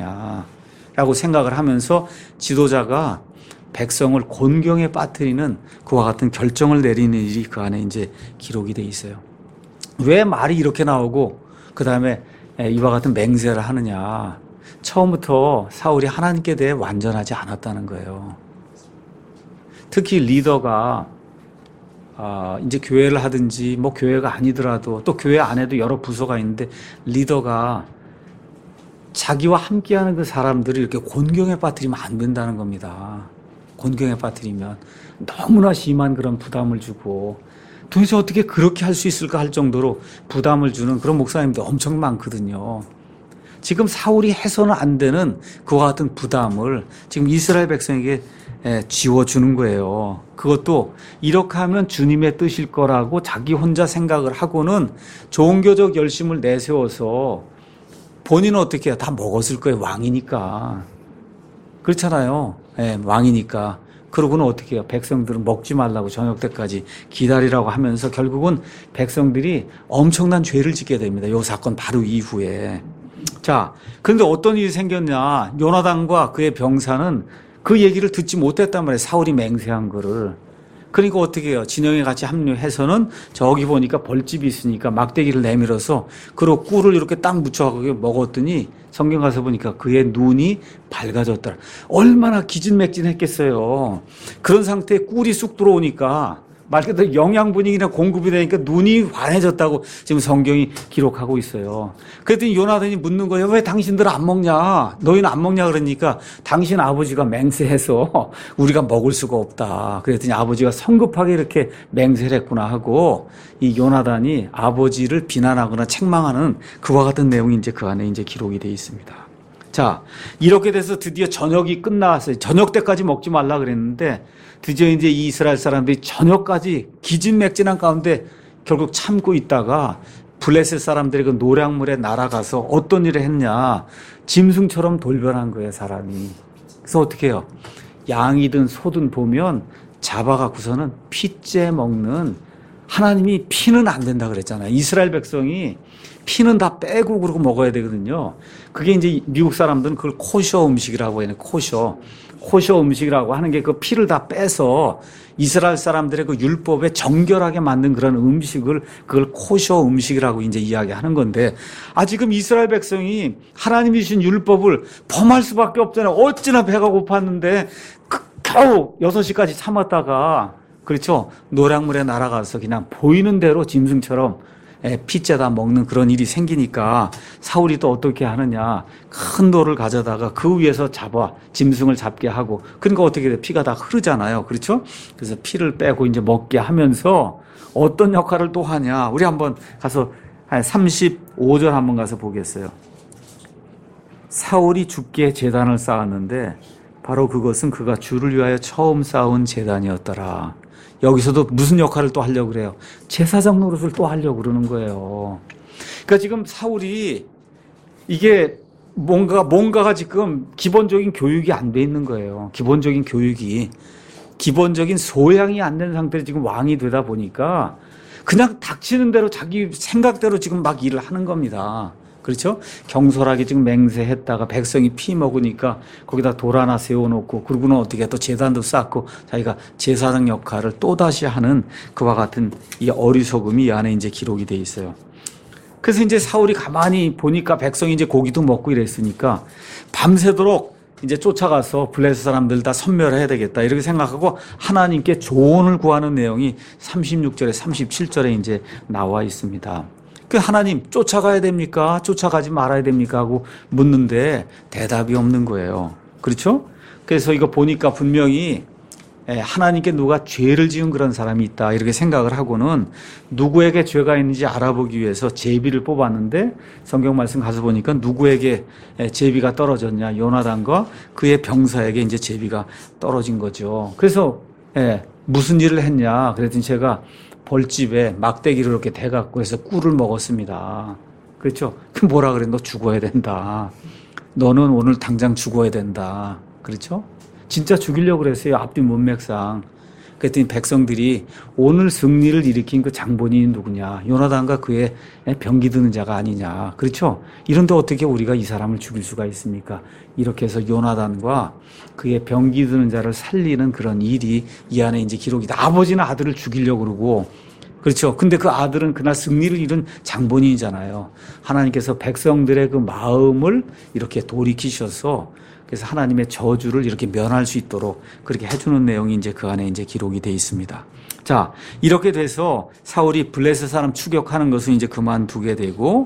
않겠느냐라고 생각을 하면서 지도자가 백성을 곤경에 빠뜨리는 그와 같은 결정을 내리는 일이 그 안에 이제 기록이 돼 있어요. 왜 말이 이렇게 나오고 그 다음에 이와 같은 맹세를 하느냐. 처음부터 사울이 하나님께 대해 완전하지 않았다는 거예요. 특히 리더가 아, 이제 교회를 하든지 뭐 교회가 아니더라도 또 교회 안에도 여러 부서가 있는데 리더가 자기와 함께하는 그 사람들을 이렇게 곤경에 빠뜨리면 안 된다는 겁니다. 곤경에 빠뜨리면 너무나 심한 그런 부담을 주고 도대체 어떻게 그렇게 할 수 있을까 할 정도로 부담을 주는 그런 목사님들 엄청 많거든요. 지금 사울이 해서는 안 되는 그와 같은 부담을 지금 이스라엘 백성에게 지워주는 거예요. 그것도 이렇게 하면 주님의 뜻일 거라고 자기 혼자 생각을 하고는 종교적 열심을 내세워서 본인은 어떻게 해요? 다 먹었을 거예요. 왕이니까. 그렇잖아요. 네, 왕이니까. 그러고는 어떻게 해요? 백성들은 먹지 말라고 저녁 때까지 기다리라고 하면서 결국은 백성들이 엄청난 죄를 짓게 됩니다. 이 사건 바로 이후에. 자, 그런데 어떤 일이 생겼냐. 요나단과 그의 병사는 그 얘기를 듣지 못했단 말이에요. 사울이 맹세한 거를. 그러니까 어떻게 해요? 진영에 같이 합류해서는 저기 보니까 벌집이 있으니까 막대기를 내밀어서 그리고 꿀을 이렇게 딱 묻혀가지고 먹었더니 성경 가서 보니까 그의 눈이 밝아졌더라. 얼마나 기진맥진했겠어요. 그런 상태에 꿀이 쑥 들어오니까 말 그대로 영양분이 그냥 공급이 되니까 눈이 환해졌다고 지금 성경이 기록하고 있어요. 그랬더니 요나단이 묻는 거예요. 왜 당신들은 안 먹냐? 너희는 안 먹냐? 그러니까 당신 아버지가 맹세해서 우리가 먹을 수가 없다. 그랬더니 아버지가 성급하게 이렇게 맹세를 했구나 하고 이 요나단이 아버지를 비난하거나 책망하는 그와 같은 내용이 이제 그 안에 이제 기록이 되어 있습니다. 자, 이렇게 돼서 드디어 저녁이 끝나왔어요. 저녁 때까지 먹지 말라 그랬는데 드디어 이제 이 이스라엘 사람들이 저녁까지 기진맥진한 가운데 결국 참고 있다가 블레셋 사람들이 그 노량물에 날아가서 어떤 일을 했냐. 짐승처럼 돌변한 거예요, 사람이. 그래서 어떻게 해요? 양이든 소든 보면 잡아갖고서는 피째 먹는, 하나님이 피는 안 된다 그랬잖아요. 이스라엘 백성이 피는 다 빼고 그러고 먹어야 되거든요. 그게 이제 미국 사람들은 그걸 코셔 음식이라고 해요. 코셔. 코셔 음식이라고 하는 게 그 피를 다 빼서 이스라엘 사람들의 그 율법에 정결하게 만든 그런 음식을 그걸 코셔 음식이라고 이제 이야기하는 건데, 아, 지금 이스라엘 백성이 하나님이 주신 율법을 범할 수밖에 없잖아요. 어찌나 배가 고팠는데 그 겨우 여섯 시까지 참았다가, 그렇죠, 노량물에 날아가서 그냥 보이는 대로 짐승처럼 피째다 먹는 그런 일이 생기니까 사울이 또 어떻게 하느냐. 큰 돌을 가져다가 그 위에서 잡아 짐승을 잡게 하고, 그러니까 어떻게 돼? 피가 다 흐르잖아요. 그렇죠? 그래서 피를 빼고 이제 먹게 하면서 어떤 역할을 또 하냐. 우리 한번 가서 한 삼십오 절 한번 가서 보겠어요. 사울이 죽게 제단을 쌓았는데 바로 그것은 그가 주를 위하여 처음 쌓은 제단이었더라. 여기서도 무슨 역할을 또 하려고 그래요? 제사장 노릇을 또 하려고 그러는 거예요. 그러니까 지금 사울이 이게 뭔가, 뭔가가 지금 기본적인 교육이 안 돼 있는 거예요. 기본적인 교육이. 기본적인 소양이 안 된 상태로 지금 왕이 되다 보니까 그냥 닥치는 대로 자기 생각대로 지금 막 일을 하는 겁니다. 그렇죠? 경솔하게 지금 맹세했다가 백성이 피 먹으니까 거기다 돌 하나 세워놓고 그러고는 어떻게 또 제단도 쌓고 자기가 제사장 역할을 또다시 하는 그와 같은 이 어리석음이 이 안에 이제 기록이 돼 있어요. 그래서 이제 사울이 가만히 보니까 백성이 이제 고기도 먹고 이랬으니까 밤새도록 이제 쫓아가서 블레셋 사람들 다 섬멸해야 되겠다 이렇게 생각하고 하나님께 조언을 구하는 내용이 삼십육 절에 삼십칠 절에 이제 나와 있습니다. 그 하나님 쫓아가야 됩니까? 쫓아가지 말아야 됩니까? 하고 묻는데 대답이 없는 거예요. 그렇죠? 그래서 이거 보니까 분명히 하나님께 누가 죄를 지은 그런 사람이 있다 이렇게 생각을 하고는 누구에게 죄가 있는지 알아보기 위해서 제비를 뽑았는데 성경 말씀 가서 보니까 누구에게 제비가 떨어졌냐? 요나단과 그의 병사에게 이제 제비가 떨어진 거죠. 그래서 무슨 일을 했냐? 그랬더니 제가 벌집에 막대기를 이렇게 대갖고 해서 꿀을 먹었습니다. 그렇죠? 그 뭐라 그래? 너 죽어야 된다. 너는 오늘 당장 죽어야 된다. 그렇죠? 진짜 죽이려고 그랬어요. 앞뒤 문맥상. 그랬더니 백성들이 오늘 승리를 일으킨 그 장본인이 누구냐? 요나단과 그의 병기 드는 자가 아니냐? 그렇죠? 이런데 어떻게 우리가 이 사람을 죽일 수가 있습니까? 이렇게 해서 요나단과 그의 병기 드는 자를 살리는 그런 일이 이 안에 이제 기록이다. 아버지는 아들을 죽이려고 그러고, 그렇죠? 근데 그 아들은 그날 승리를 이룬 장본인이잖아요. 하나님께서 백성들의 그 마음을 이렇게 돌이키셔서 그래서 하나님의 저주를 이렇게 면할 수 있도록 그렇게 해주는 내용이 이제 그 안에 이제 기록이 되어 있습니다. 자, 이렇게 돼서 사울이 블레셋 사람 추격하는 것은 이제 그만두게 되고,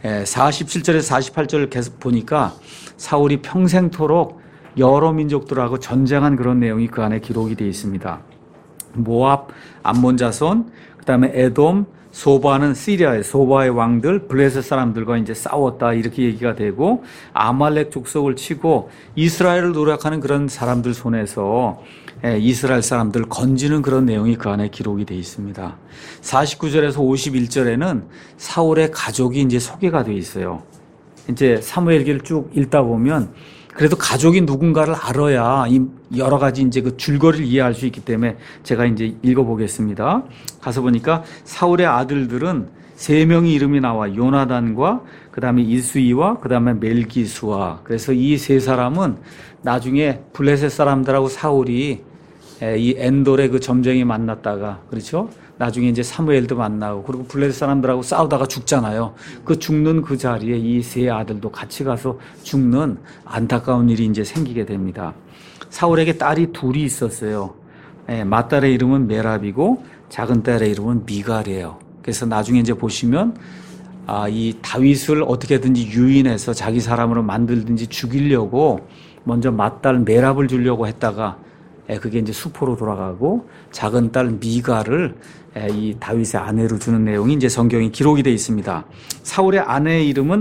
사십칠 절에서 사십팔 절을 계속 보니까 사울이 평생토록 여러 민족들하고 전쟁한 그런 내용이 그 안에 기록이 되어 있습니다. 모압, 암몬 자손, 그 다음에 에돔, 소바는 시리아의 소바의 왕들, 블레셋 사람들과 이제 싸웠다 이렇게 얘기가 되고 아말렉 족속을 치고 이스라엘을 노력하는 그런 사람들 손에서 이스라엘 사람들 건지는 그런 내용이 그 안에 기록이 되어 있습니다. 사십구 절에서 오십일 절에는 사울의 가족이 이제 소개가 되어 있어요. 이제 사무엘기를 쭉 읽다 보면 그래도 가족이 누군가를 알아야 이 여러 가지 이제 그 줄거리를 이해할 수 있기 때문에 제가 이제 읽어보겠습니다. 가서 보니까 사울의 아들들은 세 명의 이름이 나와 요나단과 그 다음에 이수이와 그 다음에 멜기수와 그래서 이 세 사람은 나중에 블레셋 사람들하고 사울이 이 엔돌의 그 점쟁이 만났다가 그렇죠? 나중에 이제 사무엘도 만나고 그리고 블레셋 사람들하고 싸우다가 죽잖아요. 그 죽는 그 자리에 이 세 아들도 같이 가서 죽는 안타까운 일이 이제 생기게 됩니다. 사울에게 딸이 둘이 있었어요. 예, 맏딸의 이름은 메랍이고 작은 딸의 이름은 미갈이에요. 그래서 나중에 이제 보시면 아, 이 다윗을 어떻게든지 유인해서 자기 사람으로 만들든지 죽이려고 먼저 맏딸 메랍을 주려고 했다가 그게 이제 수포로 돌아가고 작은 딸 미갈을 이 다윗의 아내로 주는 내용이 이제 성경에 기록이 되어 있습니다. 사울의 아내의 이름은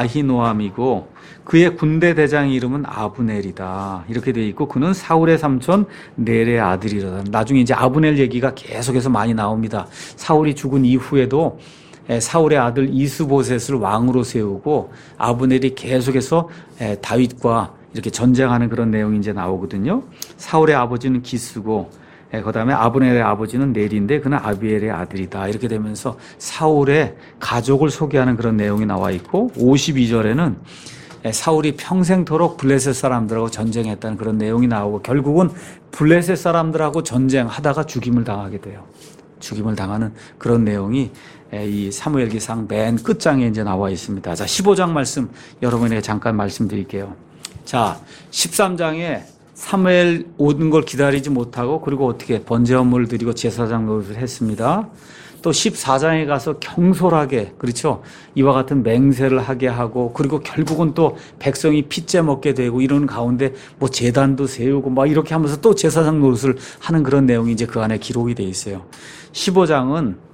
아히노암이고 그의 군대 대장의 이름은 아브넬이다. 이렇게 되어 있고 그는 사울의 삼촌 넬의 아들이다. 나중에 이제 아브넬 얘기가 계속해서 많이 나옵니다. 사울이 죽은 이후에도 사울의 아들 이스보셋을 왕으로 세우고 아브넬이 계속해서 다윗과 이렇게 전쟁하는 그런 내용이 이제 나오거든요. 사울의 아버지는 기스고, 그 다음에 아브넬의 아버지는 넬인데 그는 아비엘의 아들이다. 이렇게 되면서 사울의 가족을 소개하는 그런 내용이 나와 있고, 오십이 절에는 사울이 평생토록 블레셋 사람들하고 전쟁했다는 그런 내용이 나오고, 결국은 블레셋 사람들하고 전쟁하다가 죽임을 당하게 돼요. 죽임을 당하는 그런 내용이 이 사무엘기상 맨 끝장에 이제 나와 있습니다. 자, 십오 장 말씀 여러분에게 잠깐 말씀드릴게요. 자, 십삼 장에 사무엘 오는 걸 기다리지 못하고 그리고 어떻게 번제물을 드리고 제사장 노릇을 했습니다. 또 십사 장에 가서 경솔하게 그렇죠. 이와 같은 맹세를 하게 하고 그리고 결국은 또 백성이 핏째 먹게 되고 이런 가운데 뭐 제단도 세우고 막 이렇게 하면서 또 제사장 노릇을 하는 그런 내용이 이제 그 안에 기록이 돼 있어요. 십오 장은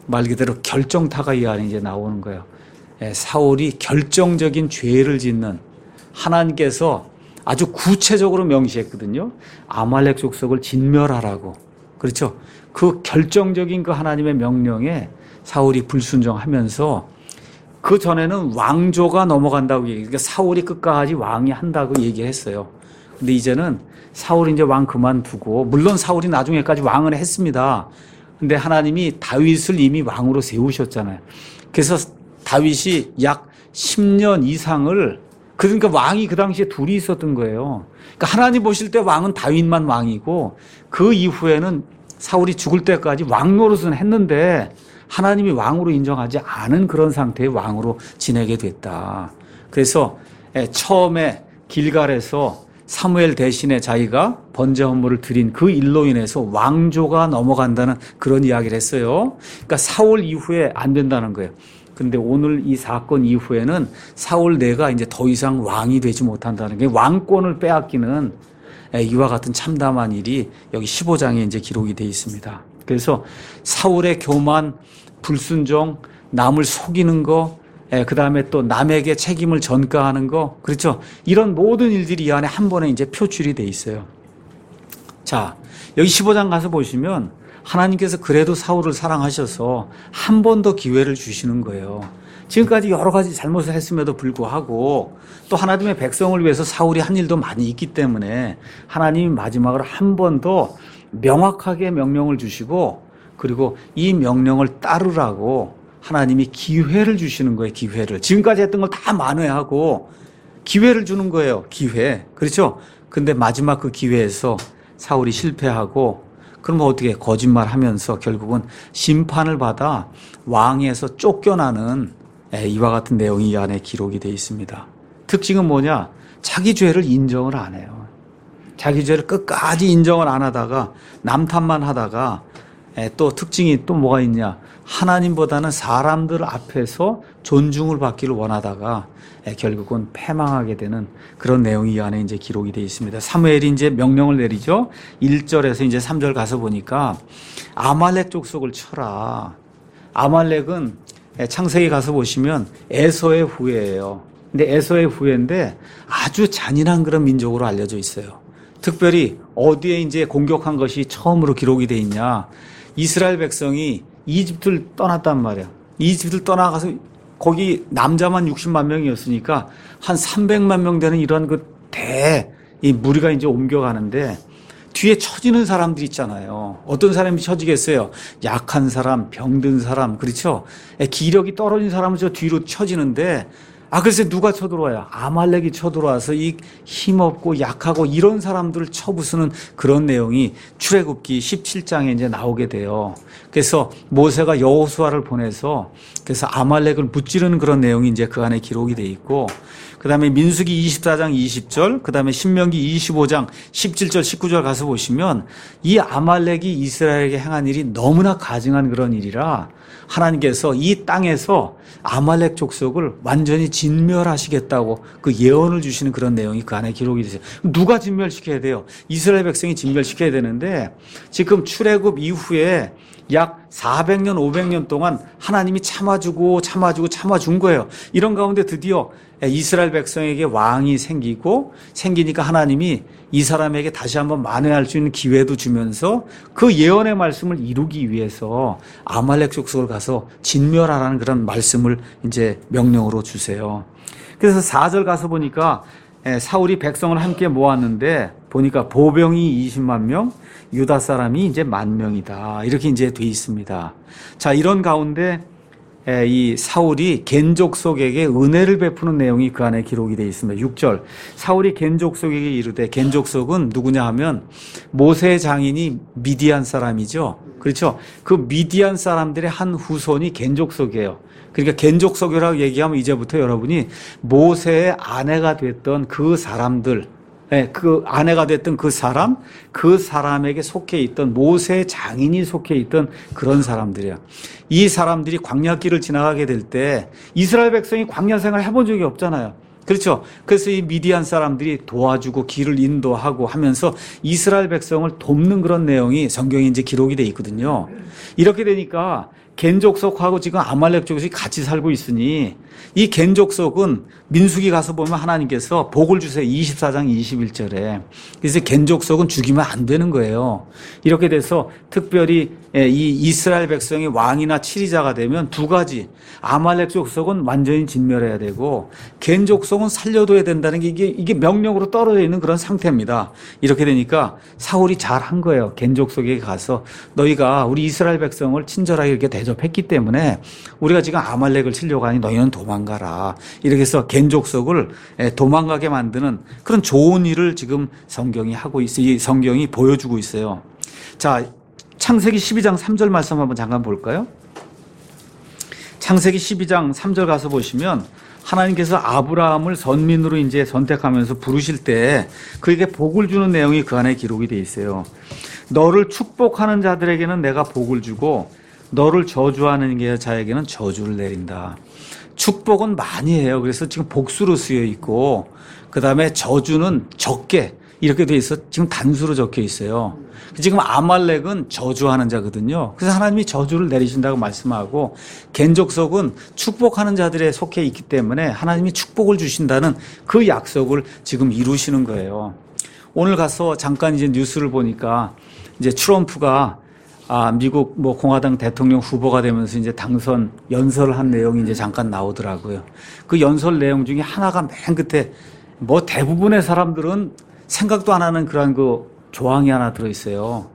말 그대로 결정타가 이 안에 이제 나오는 거예요. 예, 사울이 결정적인 죄를 짓는, 하나님께서 아주 구체적으로 명시했거든요. 아말렉 족속을 진멸하라고. 그렇죠. 그 결정적인 그 하나님의 명령에 사울이 불순종하면서 그 전에는 왕조가 넘어간다고 얘기, 그러니까 사울이 끝까지 왕이 한다고 얘기했어요. 근데 이제는 사울이 이제 왕 그만두고, 물론 사울이 나중에까지 왕을 했습니다. 근데 하나님이 다윗을 이미 왕으로 세우셨잖아요. 그래서 다윗이 약 십 년 이상을, 그러니까 왕이 그 당시에 둘이 있었던 거예요. 그러니까 하나님 보실 때 왕은 다윗만 왕이고, 그 이후에는 사울이 죽을 때까지 왕 노릇은 했는데 하나님이 왕으로 인정하지 않은 그런 상태의 왕으로 지내게 됐다. 그래서 처음에 길갈에서 사무엘 대신에 자기가 번제 헌물을 드린 그 일로 인해서 왕조가 넘어간다는 그런 이야기를 했어요. 그러니까 사울 이후에 안 된다는 거예요. 근데 오늘 이 사건 이후에는 사울 내가 이제 더 이상 왕이 되지 못한다는 게, 왕권을 빼앗기는 이와 같은 참담한 일이 여기 십오 장에 이제 기록이 되어 있습니다. 그래서 사울의 교만, 불순종, 남을 속이는 거, 그 다음에 또 남에게 책임을 전가하는 거, 그렇죠. 이런 모든 일들이 이 안에 한 번에 이제 표출이 되어 있어요. 자, 여기 십오 장 가서 보시면 하나님께서 그래도 사울을 사랑하셔서 한 번 더 기회를 주시는 거예요. 지금까지 여러 가지 잘못을 했음에도 불구하고 또 하나님의 백성을 위해서 사울이 한 일도 많이 있기 때문에 하나님이 마지막으로 한 번 더 명확하게 명령을 주시고, 그리고 이 명령을 따르라고 하나님이 기회를 주시는 거예요. 기회를. 지금까지 했던 걸 다 만회하고 기회를 주는 거예요. 기회. 그렇죠? 근데 마지막 그 기회에서 사울이 실패하고, 그러면 어떻게 거짓말하면서 결국은 심판을 받아 왕에서 쫓겨나는 이와 같은 내용이 이 안에 기록이 되어 있습니다. 특징은 뭐냐? 자기 죄를 인정을 안 해요. 자기 죄를 끝까지 인정을 안 하다가 남 탓만 하다가, 또 특징이 또 뭐가 있냐? 하나님보다는 사람들 앞에서 존중을 받기를 원하다가 결국은 패망하게 되는 그런 내용이 이 안에 이제 기록이 되어 있습니다. 사무엘이 이제 명령을 내리죠. 일 절에서 이제 삼 절 가서 보니까 아말렉 족속을 쳐라. 아말렉은 창세기 가서 보시면 에서의 후예예요. 근데 에서의 후예인데 아주 잔인한 그런 민족으로 알려져 있어요. 특별히 어디에 이제 공격한 것이 처음으로 기록이 되어 있냐? 이스라엘 백성이 이집트를 떠났단 말이야. 이집트를 떠나가서 거기 남자만 육십만 명이었으니까 한 삼백만 명 되는 이런 그 대, 이 무리가 이제 옮겨가는데 뒤에 처지는 사람들 있잖아요. 어떤 사람이 처지겠어요? 약한 사람, 병든 사람, 그렇죠? 기력이 떨어진 사람은 저 뒤로 처지는데, 아, 글쎄 누가 쳐들어와요? 아말렉이 쳐들어와서 이 힘없고 약하고 이런 사람들을 쳐부수는 그런 내용이 출애굽기 십칠 장에 이제 나오게 돼요. 그래서 모세가 여호수아를 보내서 그래서 아말렉을 무찌르는 그런 내용이 이제 그 안에 기록이 돼 있고, 그 다음에 민수기 이십사 장 이십 절, 그 다음에 신명기 이십오 장 십칠 절, 십구 절 가서 보시면 이 아말렉이 이스라엘에게 행한 일이 너무나 가증한 그런 일이라 하나님께서 이 땅에서 아말렉 족속을 완전히 진멸하시겠다고 그 예언을 주시는 그런 내용이 그 안에 기록이 되세요. 누가 진멸시켜야 돼요? 이스라엘 백성이 진멸시켜야 되는데 지금 출애굽 이후에 약 사백 년, 오백 년 동안 하나님이 참아주고 참아주고 참아준 거예요. 이런 가운데 드디어 이스라엘 백성에게 왕이 생기고 생기니까 하나님이 이 사람에게 다시 한번 만회할 수 있는 기회도 주면서 그 예언의 말씀을 이루기 위해서 아말렉 족속을 가서 진멸하라는 그런 말씀을 이제 명령으로 주세요. 그래서 사 절 가서 보니까 사울이 백성을 함께 모았는데 보니까 보병이 이십만 명, 유다 사람이 이제 만 명이다. 이렇게 이제 돼 있습니다. 자, 이런 가운데 이 사울이 겐족속에게 은혜를 베푸는 내용이 그 안에 기록이 되어 있습니다. 육 절. 사울이 겐족속에게 이르되, 겐족속은 누구냐 하면 모세의 장인이 미디안 사람이죠. 그렇죠? 그 미디안 사람들의 한 후손이 겐족속이에요. 그러니까 겐족속이라고 얘기하면 이제부터 여러분이 모세의 아내가 됐던 그 사람들, 네, 그 아내가 됐던 그 사람, 그 사람에게 속해 있던 모세의 장인이 속해 있던 그런 사람들이야. 이 사람들이 광야길을 지나가게 될 때 이스라엘 백성이 광야 생활을 해본 적이 없잖아요. 그렇죠? 그래서 이 미디안 사람들이 도와주고 길을 인도하고 하면서 이스라엘 백성을 돕는 그런 내용이 성경에 이제 기록이 돼 있거든요. 이렇게 되니까 겐 족속하고 지금 아말렉 족속이 같이 살고 있으니 이 겐 족속은 민수기 가서 보면 하나님께서 복을 주세요. 이십사 장 이십일 절에. 그래서 겐 족속은 죽이면 안 되는 거예요. 이렇게 돼서 특별히 이 이스라엘 백성이 왕이나 치리자가 되면 두 가지. 아말렉 족속은 완전히 진멸해야 되고 겐 족속은 살려둬야 된다는 게 이게, 이게 명령으로 떨어져 있는 그런 상태입니다. 이렇게 되니까 사울이 잘 한 거예요. 겐 족속에게 가서 너희가 우리 이스라엘 백성을 친절하게 이렇게 대접했기 때문에 우리가 지금 아말렉을 치려고 하니 너희는 도망가라. 이렇게 해서 겐 족속을 도망가게 만드는 그런 좋은 일을 지금 성경이 하고 있어요. 이 성경이 보여주고 있어요. 자, 창세기 십이 장 삼 절 말씀 한번 잠깐 볼까요? 창세기 십이 장 삼 절 가서 보시면 하나님께서 아브라함을 선민으로 이제 선택하면서 부르실 때 그에게 복을 주는 내용이 그 안에 기록이 되어 있어요. 너를 축복하는 자들에게는 내가 복을 주고 너를 저주하는 자에게는 저주를 내린다. 축복은 많이 해요. 그래서 지금 복수로 쓰여 있고 그 다음에 저주는 적게 이렇게 돼 있어 지금 단수로 적혀 있어요. 지금 아말렉은 저주하는 자거든요. 그래서 하나님이 저주를 내리신다고 말씀하고 겐 족속은 축복하는 자들에 속해 있기 때문에 하나님이 축복을 주신다는 그 약속을 지금 이루시는 거예요. 오늘 가서 잠깐 이제 뉴스를 보니까 이제 트럼프가 아, 미국 뭐 공화당 대통령 후보가 되면서 이제 당선 연설을 한 내용이 이제 잠깐 나오더라고요. 그 연설 내용 중에 하나가 맨 끝에 뭐 대부분의 사람들은 생각도 안 하는 그런 그 조항이 하나 들어있어요.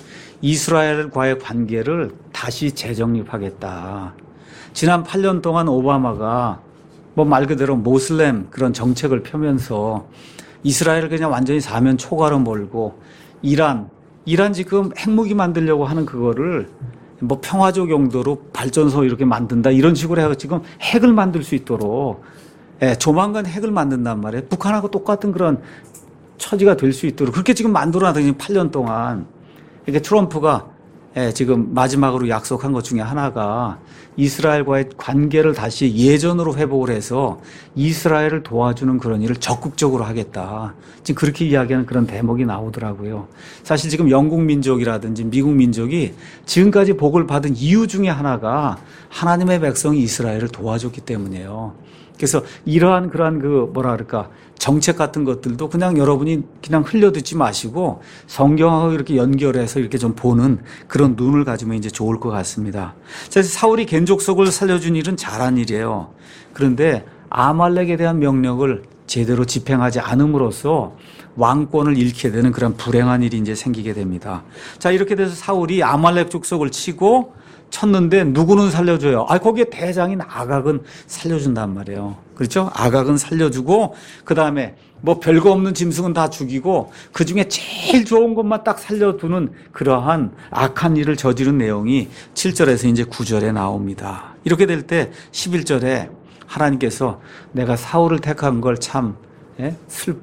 이스라엘과의 관계를 다시 재정립하겠다. 지난 팔 년 동안 오바마가 뭐 말 그대로 모슬렘 그런 정책을 펴면서 이스라엘을 그냥 완전히 사면 초과로 몰고 이란, 이란 지금 핵무기 만들려고 하는 그거를 뭐 평화적 용도로 발전소 이렇게 만든다 이런 식으로 해서 지금 핵을 만들 수 있도록 예, 조만간 핵을 만든단 말이에요. 북한하고 똑같은 그런 처지가 될 수 있도록 그렇게 지금 만들어놨더니 팔 년 동안 이렇게 트럼프가 예, 지금 마지막으로 약속한 것 중에 하나가 이스라엘과의 관계를 다시 예전으로 회복을 해서 이스라엘을 도와주는 그런 일을 적극적으로 하겠다. 지금 그렇게 이야기하는 그런 대목이 나오더라고요. 사실 지금 영국 민족이라든지 미국 민족이 지금까지 복을 받은 이유 중에 하나가 하나님의 백성이 이스라엘을 도와줬기 때문이에요. 그래서 이러한 그러한 그 뭐라 그럴까 정책 같은 것들도 그냥 여러분이 그냥 흘려듣지 마시고 성경하고 이렇게 연결해서 이렇게 좀 보는 그런 눈을 가지면 이제 좋을 것 같습니다. 그래서 사울이 겐 족속을 살려준 일은 잘한 일이에요. 그런데 아말렉에 대한 명령을 제대로 집행하지 않음으로써 왕권을 잃게 되는 그런 불행한 일이 이제 생기게 됩니다. 자, 이렇게 돼서 사울이 아말렉 족속을 치고 쳤는데 누구는 살려줘요? 아, 거기에 대장인 아각은 살려준단 말이에요. 그렇죠? 아각은 살려주고 그 다음에 뭐 별거 없는 짐승은 다 죽이고 그 중에 제일 좋은 것만 딱 살려두는 그러한 악한 일을 저지른 내용이 칠 절에서 이제 구 절에 나옵니다. 이렇게 될 때 십일 절에 하나님께서 내가 사울을 택한 걸참 예?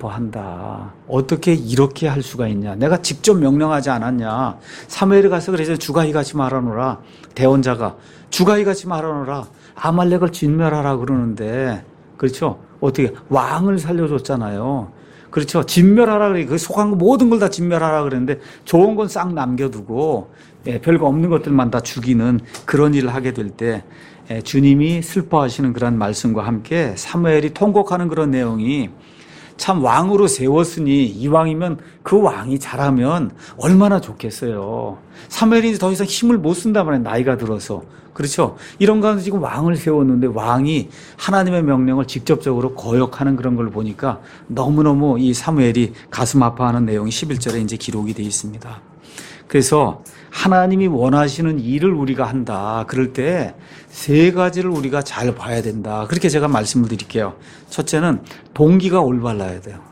슬퍼한다. 어떻게 이렇게 할 수가 있냐. 내가 직접 명령하지 않았냐. 사무엘에 가서 그래서 주가이 같이 말하노라. 대언자가 주가이 같이 말하노라. 아말렉을 진멸하라 그러는데 그렇죠. 어떻게 왕을 살려줬잖아요. 그렇죠. 진멸하라 그래. 그 속한 거 모든 걸 다 진멸하라 그랬는데 좋은 건 싹 남겨두고 예, 별거 없는 것들만 다 죽이는 그런 일을 하게 될 때 예, 주님이 슬퍼하시는 그런 말씀과 함께 사무엘이 통곡하는 그런 내용이 참 왕으로 세웠으니 이 왕이면 그 왕이 잘하면 얼마나 좋겠어요. 사무엘이 더 이상 힘을 못 쓴단 말이에요. 나이가 들어서. 그렇죠. 이런 가운데 지금 왕을 세웠는데 왕이 하나님의 명령을 직접적으로 거역하는 그런 걸 보니까 너무너무 이 사무엘이 가슴 아파하는 내용이 십일 절에 이제 기록이 되어 있습니다. 그래서 하나님이 원하시는 일을 우리가 한다. 그럴 때 세 가지를 우리가 잘 봐야 된다. 그렇게 제가 말씀을 드릴게요. 첫째는 동기가 올바라야 돼요.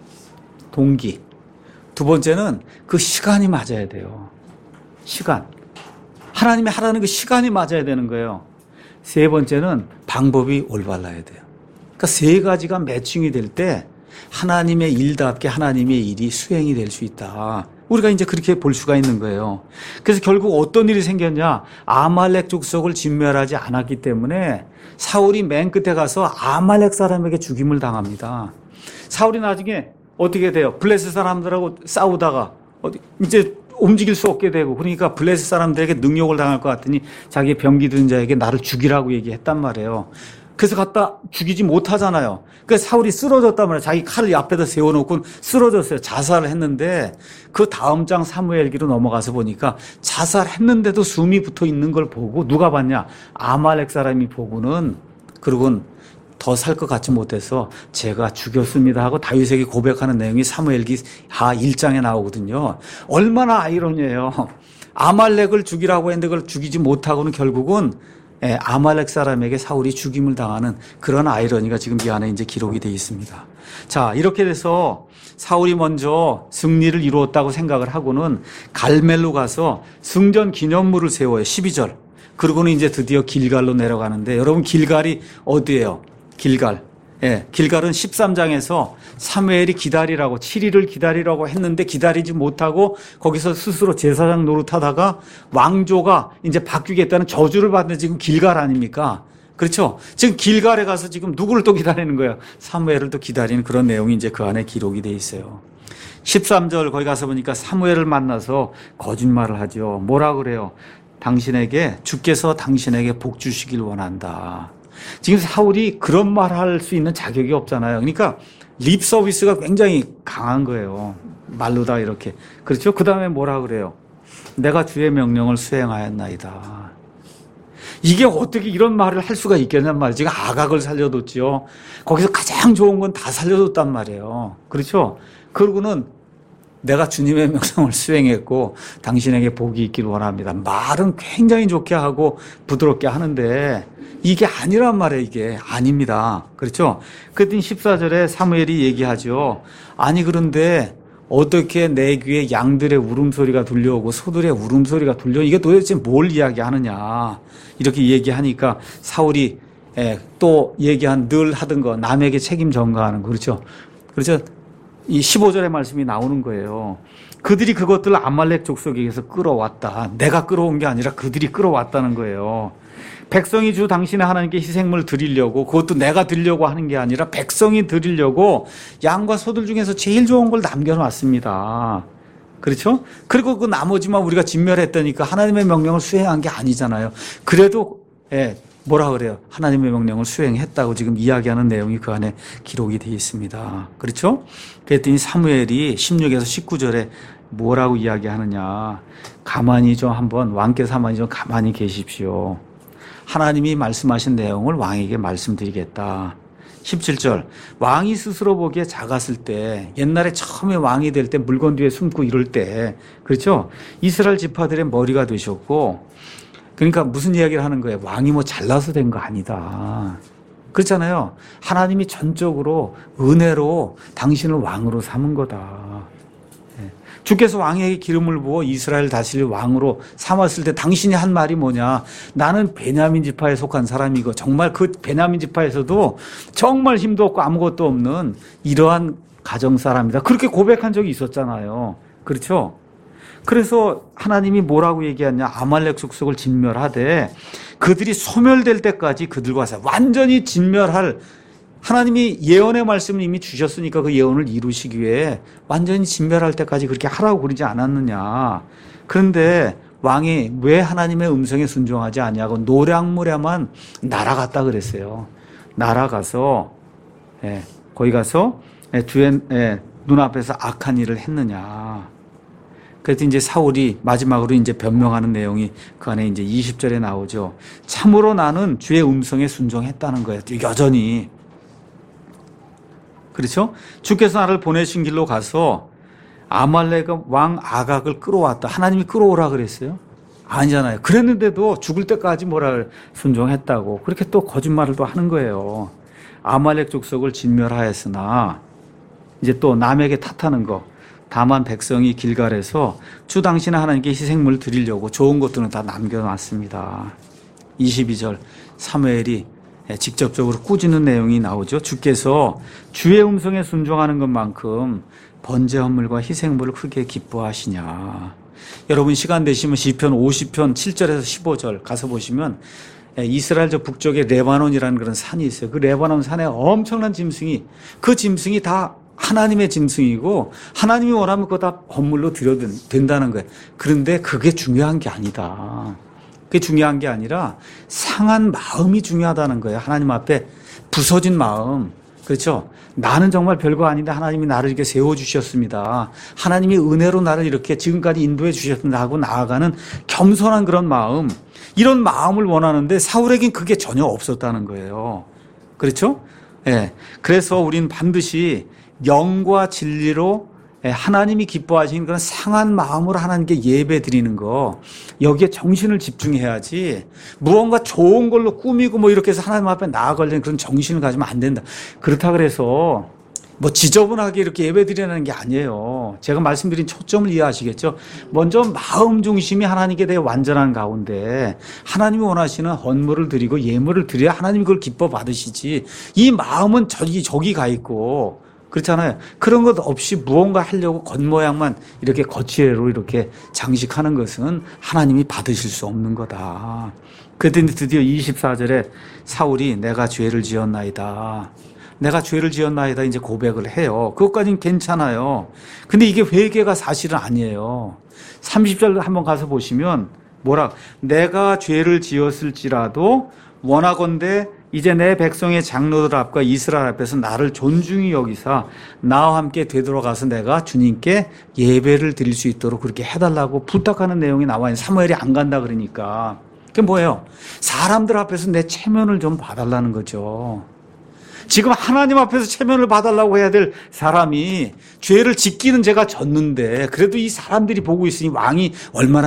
동기. 두 번째는 그 시간이 맞아야 돼요. 시간. 하나님이 하라는 그 시간이 맞아야 되는 거예요. 세 번째는 방법이 올바라야 돼요. 그러니까 세 가지가 매칭이 될 때 하나님의 일답게 하나님의 일이 수행이 될 수 있다. 우리가 이제 그렇게 볼 수가 있는 거예요. 그래서 결국 어떤 일이 생겼냐? 아말렉 족속을 진멸하지 않았기 때문에 사울이 맨 끝에 가서 아말렉 사람에게 죽임을 당합니다. 사울이 나중에 어떻게 돼요? 블레셋 사람들하고 싸우다가 어디 이제 움직일 수 없게 되고 그러니까 블레셋 사람들에게 능욕을 당할 것 같으니 자기 병기 든 자에게 나를 죽이라고 얘기했단 말이에요. 그래서 갖다 죽이지 못하잖아요. 그래서 사울이 쓰러졌단 말이에요. 자기 칼을 앞에다 세워놓고 쓰러졌어요. 자살을 했는데 그 다음 장 사무엘기로 넘어가서 보니까 자살했는데도 숨이 붙어 있는 걸 보고 누가 봤냐? 아말렉 사람이 보고는 그러곤 더 살 것 같지 못해서 제가 죽였습니다 하고 다윗에게 고백하는 내용이 사무엘기 하 일 장에 나오거든요. 얼마나 아이러니해요. 아말렉을 죽이라고 했는데 그걸 죽이지 못하고는 결국은 예, 아말렉 사람에게 사울이 죽임을 당하는 그런 아이러니가 지금 이 안에 이제 기록이 되어 있습니다. 자, 이렇게 돼서 사울이 먼저 승리를 이루었다고 생각을 하고는 갈멜로 가서 승전 기념물을 세워요. 십이 절. 그러고는 이제 드디어 길갈로 내려가는데 여러분 길갈이 어디예요? 길갈. 예, 길갈은 십삼 장에서 사무엘이 기다리라고 칠 일을 기다리라고 했는데 기다리지 못하고 거기서 스스로 제사장 노릇하다가 왕조가 이제 바뀌겠다는 저주를 받는 지금 길갈 아닙니까? 그렇죠? 지금 길갈에 가서 지금 누구를 또 기다리는 거예요? 사무엘을 또 기다리는 그런 내용이 이제 그 안에 기록이 돼 있어요. 십삼 절 거기 가서 보니까 사무엘을 만나서 거짓말을 하죠. 뭐라 그래요? 당신에게 주께서 당신에게 복 주시길 원한다. 지금 사울이 그런 말 할 수 있는 자격이 없잖아요. 그러니까 립 서비스가 굉장히 강한 거예요. 말로 다 이렇게. 그렇죠? 그 다음에 뭐라 그래요? 내가 주의 명령을 수행하였나이다. 이게 어떻게 이런 말을 할 수가 있겠냔 말이에요. 지금 아각을 살려뒀지요. 거기서 가장 좋은 건 다 살려뒀단 말이에요. 그렇죠? 그러고는 내가 주님의 명령을 수행했고 당신에게 복이 있길 원합니다. 말은 굉장히 좋게 하고 부드럽게 하는데 이게 아니란 말이에요. 이게 아닙니다. 그렇죠? 그랬더니 십사 절에 사무엘이 얘기하죠. 아니 그런데 어떻게 내 귀에 양들의 울음소리가 들려오고 소들의 울음소리가 들려 이게 도대체 뭘 이야기하느냐 이렇게 얘기하니까 사울이 또 얘기한 늘 하던 거 남에게 책임 전가하는 거 그렇죠? 그렇죠? 이 십오 절의 말씀이 나오는 거예요. 그들이 그것들을 아말렉 족속에게서 끌어왔다. 내가 끌어온 게 아니라 그들이 끌어왔다는 거예요. 백성이 주 당신의 하나님께 희생물 드리려고 그것도 내가 드리려고 하는 게 아니라 백성이 드리려고 양과 소들 중에서 제일 좋은 걸 남겨놨습니다. 그렇죠? 그리고 그 나머지만 우리가 진멸했다니까 하나님의 명령을 수행한 게 아니잖아요. 그래도 예, 뭐라 그래요? 하나님의 명령을 수행했다고 지금 이야기하는 내용이 그 안에 기록이 되어 있습니다. 그렇죠? 그랬더니 사무엘이 십육에서 십구 절에 뭐라고 이야기하느냐. 가만히 좀 한번 왕께서 가만히 좀 가만히 계십시오. 하나님이 말씀하신 내용을 왕에게 말씀드리겠다. 십칠 절 왕이 스스로 보기에 작았을 때 옛날에 처음에 왕이 될 때 물건 뒤에 숨고 이럴 때 그렇죠? 이스라엘 지파들의 머리가 되셨고 그러니까 무슨 이야기를 하는 거예요? 왕이 뭐 잘나서 된 거 아니다. 그렇잖아요. 하나님이 전적으로 은혜로 당신을 왕으로 삼은 거다. 주께서 왕에게 기름을 부어 이스라엘 다스릴 왕으로 삼았을 때 당신이 한 말이 뭐냐? 나는 베냐민 지파에 속한 사람이고 정말 그 베냐민 지파에서도 정말 힘도 없고 아무것도 없는 이러한 가정 사람이다. 그렇게 고백한 적이 있었잖아요. 그렇죠? 그래서 하나님이 뭐라고 얘기하냐? 아말렉 족속을 진멸하되 그들이 소멸될 때까지 그들과 완전히 진멸할 하나님이 예언의 말씀을 이미 주셨으니까 그 예언을 이루시기 위해 완전히 진멸할 때까지 그렇게 하라고 그러지 않았느냐. 그런데 왕이 왜 하나님의 음성에 순종하지 않냐고 노량무량만 날아갔다 그랬어요. 날아가서 예, 거기 가서 예, 주의 예, 눈앞에서 악한 일을 했느냐. 그래서 이제 사울이 마지막으로 이제 변명하는 내용이 그 안에 이제 이십 절에 나오죠. 참으로 나는 주의 음성에 순종했다는 거예요. 여전히. 그렇죠? 주께서 나를 보내신 길로 가서 아말렉 왕 아각을 끌어왔다. 하나님이 끌어오라 그랬어요? 아니잖아요. 그랬는데도 죽을 때까지 뭐라 순종했다고. 그렇게 또 거짓말을 또 하는 거예요. 아말렉 족속을 진멸하였으나 이제 또 남에게 탓하는 거. 다만 백성이 길갈에서 주 당신의 하나님께 희생물 드리려고 좋은 것들은 다 남겨놨습니다. 이십이 절 사무엘이 직접적으로 꾸짖는 내용이 나오죠. 주께서 주의 음성에 순종하는 것만큼 번제 헌물과 희생물을 크게 기뻐하시냐. 여러분 시간 되시면 시편 오십 편 칠 절에서 십오 절 가서 보시면 이스라엘 저 북쪽에 레바논이라는 그런 산이 있어요. 그 레바논 산에 엄청난 짐승이 그 짐승이 다 하나님의 짐승이고 하나님이 원하면 그거 다 헌물로 드려도 된다는 거예요. 그런데 그게 중요한 게 아니다. 그게 중요한 게 아니라 상한 마음이 중요하다는 거예요. 하나님 앞에 부서진 마음. 그렇죠? 나는 정말 별거 아닌데 하나님이 나를 이렇게 세워주셨습니다. 하나님이 은혜로 나를 이렇게 지금까지 인도해 주셨습니다 하고 나아가는 겸손한 그런 마음. 이런 마음을 원하는데 사울에겐 그게 전혀 없었다는 거예요. 그렇죠? 예. 네. 그래서 우리는 반드시 영과 진리로 하나님이 기뻐하시는 그런 상한 마음으로 하나님께 예배 드리는 거, 여기에 정신을 집중해야지 무언가 좋은 걸로 꾸미고 뭐 이렇게 해서 하나님 앞에 나아가려는 그런 정신을 가지면 안 된다. 그렇다 그래서 뭐 지저분하게 이렇게 예배 드리는 게 아니에요. 제가 말씀드린 초점을 이해하시겠죠? 먼저 마음 중심이 하나님께 대해 완전한 가운데 하나님이 원하시는 헌물을 드리고 예물을 드려야 하나님이 그걸 기뻐 받으시지. 이 마음은 저기 저기 가 있고 그렇잖아요. 그런 것 없이 무언가 하려고 겉모양만 이렇게 거치대로 이렇게 장식하는 것은 하나님이 받으실 수 없는 거다. 그랬더니 드디어 이십사 절에 사울이 내가 죄를 지었나이다. 내가 죄를 지었나이다 이제 고백을 해요. 그것까지는 괜찮아요. 근데 이게 회개가 사실은 아니에요. 삼십 절 한번 가서 보시면 뭐라 내가 죄를 지었을지라도 원하건대 이제 내 백성의 장로들 앞과 이스라엘 앞에서 나를 존중히 여기사 나와 함께 되돌아가서 내가 주님께 예배를 드릴 수 있도록 그렇게 해달라고 부탁하는 내용이 나와 있는 사무엘이 안 간다 그러니까 그게 뭐예요? 사람들 앞에서 내 체면을 좀 봐달라는 거죠. 지금 하나님 앞에서 체면을 봐달라고 해야 될 사람이 죄를 짓기는 제가 졌는데 그래도 이 사람들이 보고 있으니 왕이 얼마나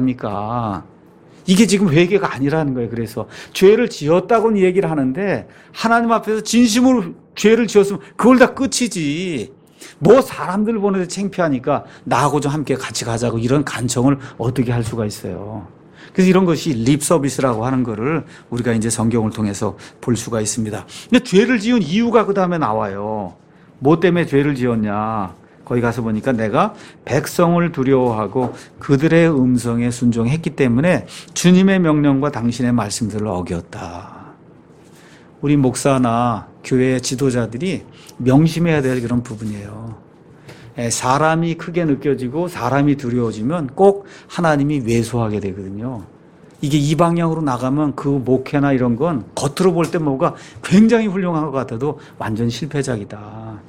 창피합니까? 이게 지금 회개가 아니라는 거예요. 그래서 죄를 지었다고는 얘기를 하는데 하나님 앞에서 진심으로 죄를 지었으면 그걸 다 끝이지. 뭐 사람들 보는데 창피하니까 나하고 좀 함께 같이 가자고 이런 간청을 어떻게 할 수가 있어요. 그래서 이런 것이 립 서비스라고 하는 거를 우리가 이제 성경을 통해서 볼 수가 있습니다. 근데 죄를 지은 이유가 그 다음에 나와요. 뭐 때문에 죄를 지었냐? 거기 가서 보니까 내가 백성을 두려워하고 그들의 음성에 순종했기 때문에 주님의 명령과 당신의 말씀들을 어겼다. 우리 목사나 교회 지도자들이 명심해야 될 그런 부분이에요. 사람이 크게 느껴지고 사람이 두려워지면 꼭 하나님이 왜소하게 되거든요. 이게 이 방향으로 나가면 그 목회나 이런 건 겉으로 볼 때 뭐가 굉장히 훌륭한 것 같아도 완전 실패작이다.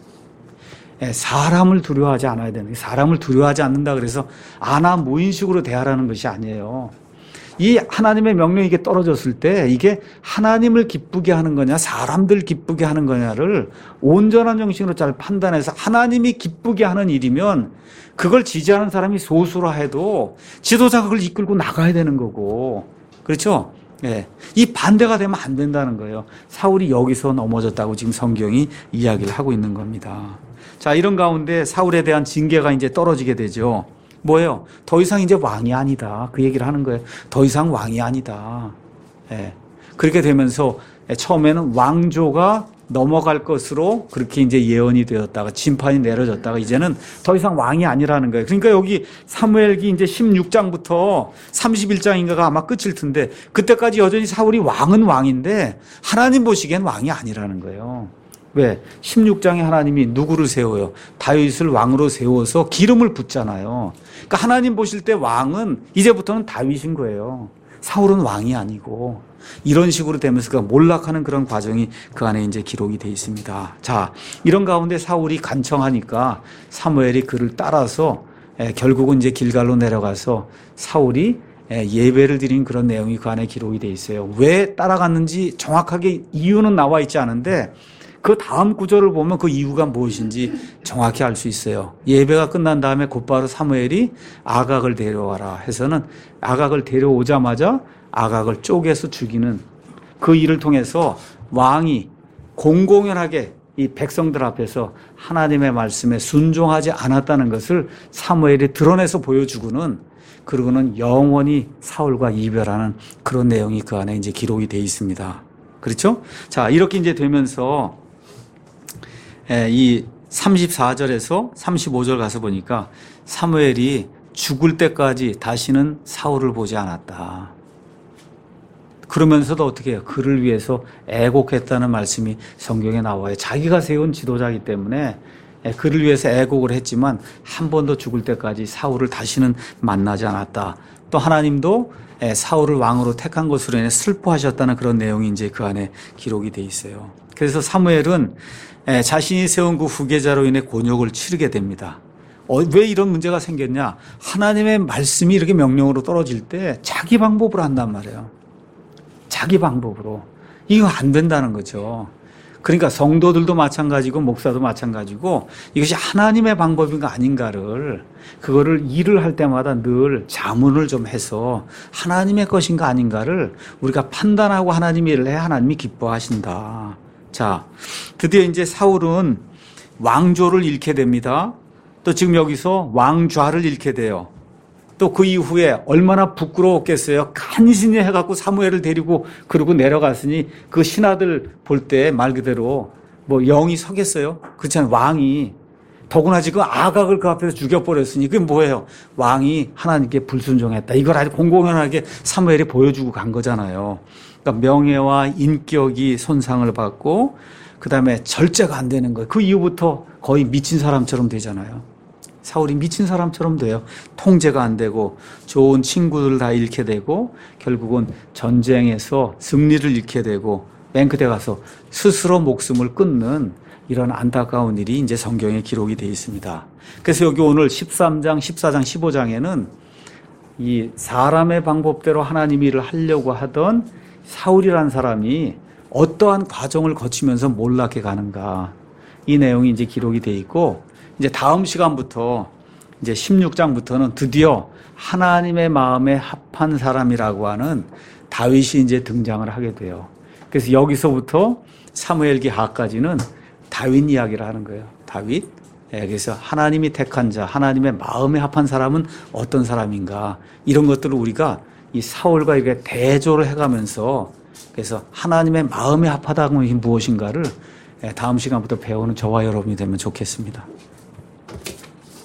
사람을 두려워하지 않아야 되는, 사람을 두려워하지 않는다 그래서 아나 무인식으로 대하라는 것이 아니에요. 이 하나님의 명령이 이게 떨어졌을 때 이게 하나님을 기쁘게 하는 거냐 사람들 기쁘게 하는 거냐를 온전한 정신으로 잘 판단해서 하나님이 기쁘게 하는 일이면 그걸 지지하는 사람이 소수라 해도 지도자가 그걸 이끌고 나가야 되는 거고 그렇죠? 예. 이 반대가 되면 안 된다는 거예요. 사울이 여기서 넘어졌다고 지금 성경이 이야기를 하고 있는 겁니다. 자, 이런 가운데 사울에 대한 징계가 이제 떨어지게 되죠. 뭐예요? 더 이상 이제 왕이 아니다. 그 얘기를 하는 거예요. 더 이상 왕이 아니다. 예. 그렇게 되면서 처음에는 왕조가 넘어갈 것으로 그렇게 이제 예언이 되었다가 심판이 내려졌다가 이제는 더 이상 왕이 아니라는 거예요. 그러니까 여기 사무엘기 이제 십육 장부터 삼십일 장인가가 아마 끝일 텐데 그때까지 여전히 사울이 왕은 왕인데 하나님 보시기엔 왕이 아니라는 거예요. 왜? 십육 장에 하나님이 누구를 세워요? 다윗을 왕으로 세워서 기름을 붓잖아요. 그러니까 하나님 보실 때 왕은 이제부터는 다윗인 거예요. 사울은 왕이 아니고 이런 식으로 되면서 그가 몰락하는 그런 과정이 그 안에 이제 기록이 되어 있습니다. 자, 이런 가운데 사울이 간청하니까 사무엘이 그를 따라서 에, 결국은 이제 길갈로 내려가서 사울이 에, 예배를 드린 그런 내용이 그 안에 기록이 되어 있어요. 왜 따라갔는지 정확하게 이유는 나와 있지 않은데 그 다음 구절을 보면 그 이유가 무엇인지 정확히 알 수 있어요. 예배가 끝난 다음에 곧바로 사무엘이 아각을 데려와라 해서는 아각을 데려오자마자 아각을 쪼개서 죽이는 그 일을 통해서 왕이 공공연하게 이 백성들 앞에서 하나님의 말씀에 순종하지 않았다는 것을 사무엘이 드러내서 보여주고는 그러고는 영원히 사울과 이별하는 그런 내용이 그 안에 이제 기록이 되어 있습니다. 그렇죠? 자, 이렇게 이제 되면서 이 삼십사 절에서 삼십오 절 가서 보니까 사무엘이 죽을 때까지 다시는 사울을 보지 않았다. 그러면서도 어떻게 해요? 그를 위해서 애곡했다는 말씀이 성경에 나와요. 자기가 세운 지도자이기 때문에 예, 그를 위해서 애곡을 했지만 한 번도 죽을 때까지 사울을 다시는 만나지 않았다. 또 하나님도 예, 사울을 왕으로 택한 것으로 인해 슬퍼하셨다는 그런 내용이 이제 그 안에 기록이 돼 있어요. 그래서 사무엘은 예, 자신이 세운 그 후계자로 인해 곤욕을 치르게 됩니다. 어, 왜 이런 문제가 생겼냐? 하나님의 말씀이 이렇게 명령으로 떨어질 때 자기 방법으로 한단 말이에요. 자기 방법으로. 이거 안 된다는 거죠. 그러니까 성도들도 마찬가지고 목사도 마찬가지고 이것이 하나님의 방법인가 아닌가를 그거를 일을 할 때마다 늘 자문을 좀 해서 하나님의 것인가 아닌가를 우리가 판단하고 하나님이 일을 해 하나님이 기뻐하신다. 자, 드디어 이제 사울은 왕조를 잃게 됩니다. 또 지금 여기서 왕좌를 잃게 돼요. 또 그 이후에 얼마나 부끄러웠겠어요. 간신히 해갖고 사무엘을 데리고 그러고 내려갔으니 그 신하들 볼 때 말 그대로 뭐 영이 서겠어요. 그렇잖아요. 왕이. 더구나 지금 아각을 그 앞에서 죽여버렸으니 그게 뭐예요? 왕이 하나님께 불순종했다. 이걸 아주 공공연하게 사무엘이 보여주고 간 거잖아요. 그러니까 명예와 인격이 손상을 받고 그다음에 절제가 안 되는 거예요. 그 이후부터 거의 미친 사람처럼 되잖아요. 사울이 미친 사람처럼 돼요. 통제가 안 되고 좋은 친구들 다 잃게 되고 결국은 전쟁에서 승리를 잃게 되고 맨 끝에 가서 스스로 목숨을 끊는 이런 안타까운 일이 이제 성경에 기록이 되어 있습니다. 그래서 여기 오늘 십삼 장, 십사 장, 십오 장에는 이 사람의 방법대로 하나님 일을 하려고 하던 사울이라는 사람이 어떠한 과정을 거치면서 몰락해 가는가 이 내용이 이제 기록이 되어 있고 이제 다음 시간부터 이제 십육 장부터는 드디어 하나님의 마음에 합한 사람이라고 하는 다윗이 이제 등장을 하게 돼요. 그래서 여기서부터 사무엘기 하까지는 다윗 이야기를 하는 거예요. 다윗. 그래서 하나님이 택한 자, 하나님의 마음에 합한 사람은 어떤 사람인가 이런 것들을 우리가 이 사울과 이렇게 대조를 해가면서 그래서 하나님의 마음에 합하다는 것이 무엇인가를 다음 시간부터 배우는 저와 여러분이 되면 좋겠습니다.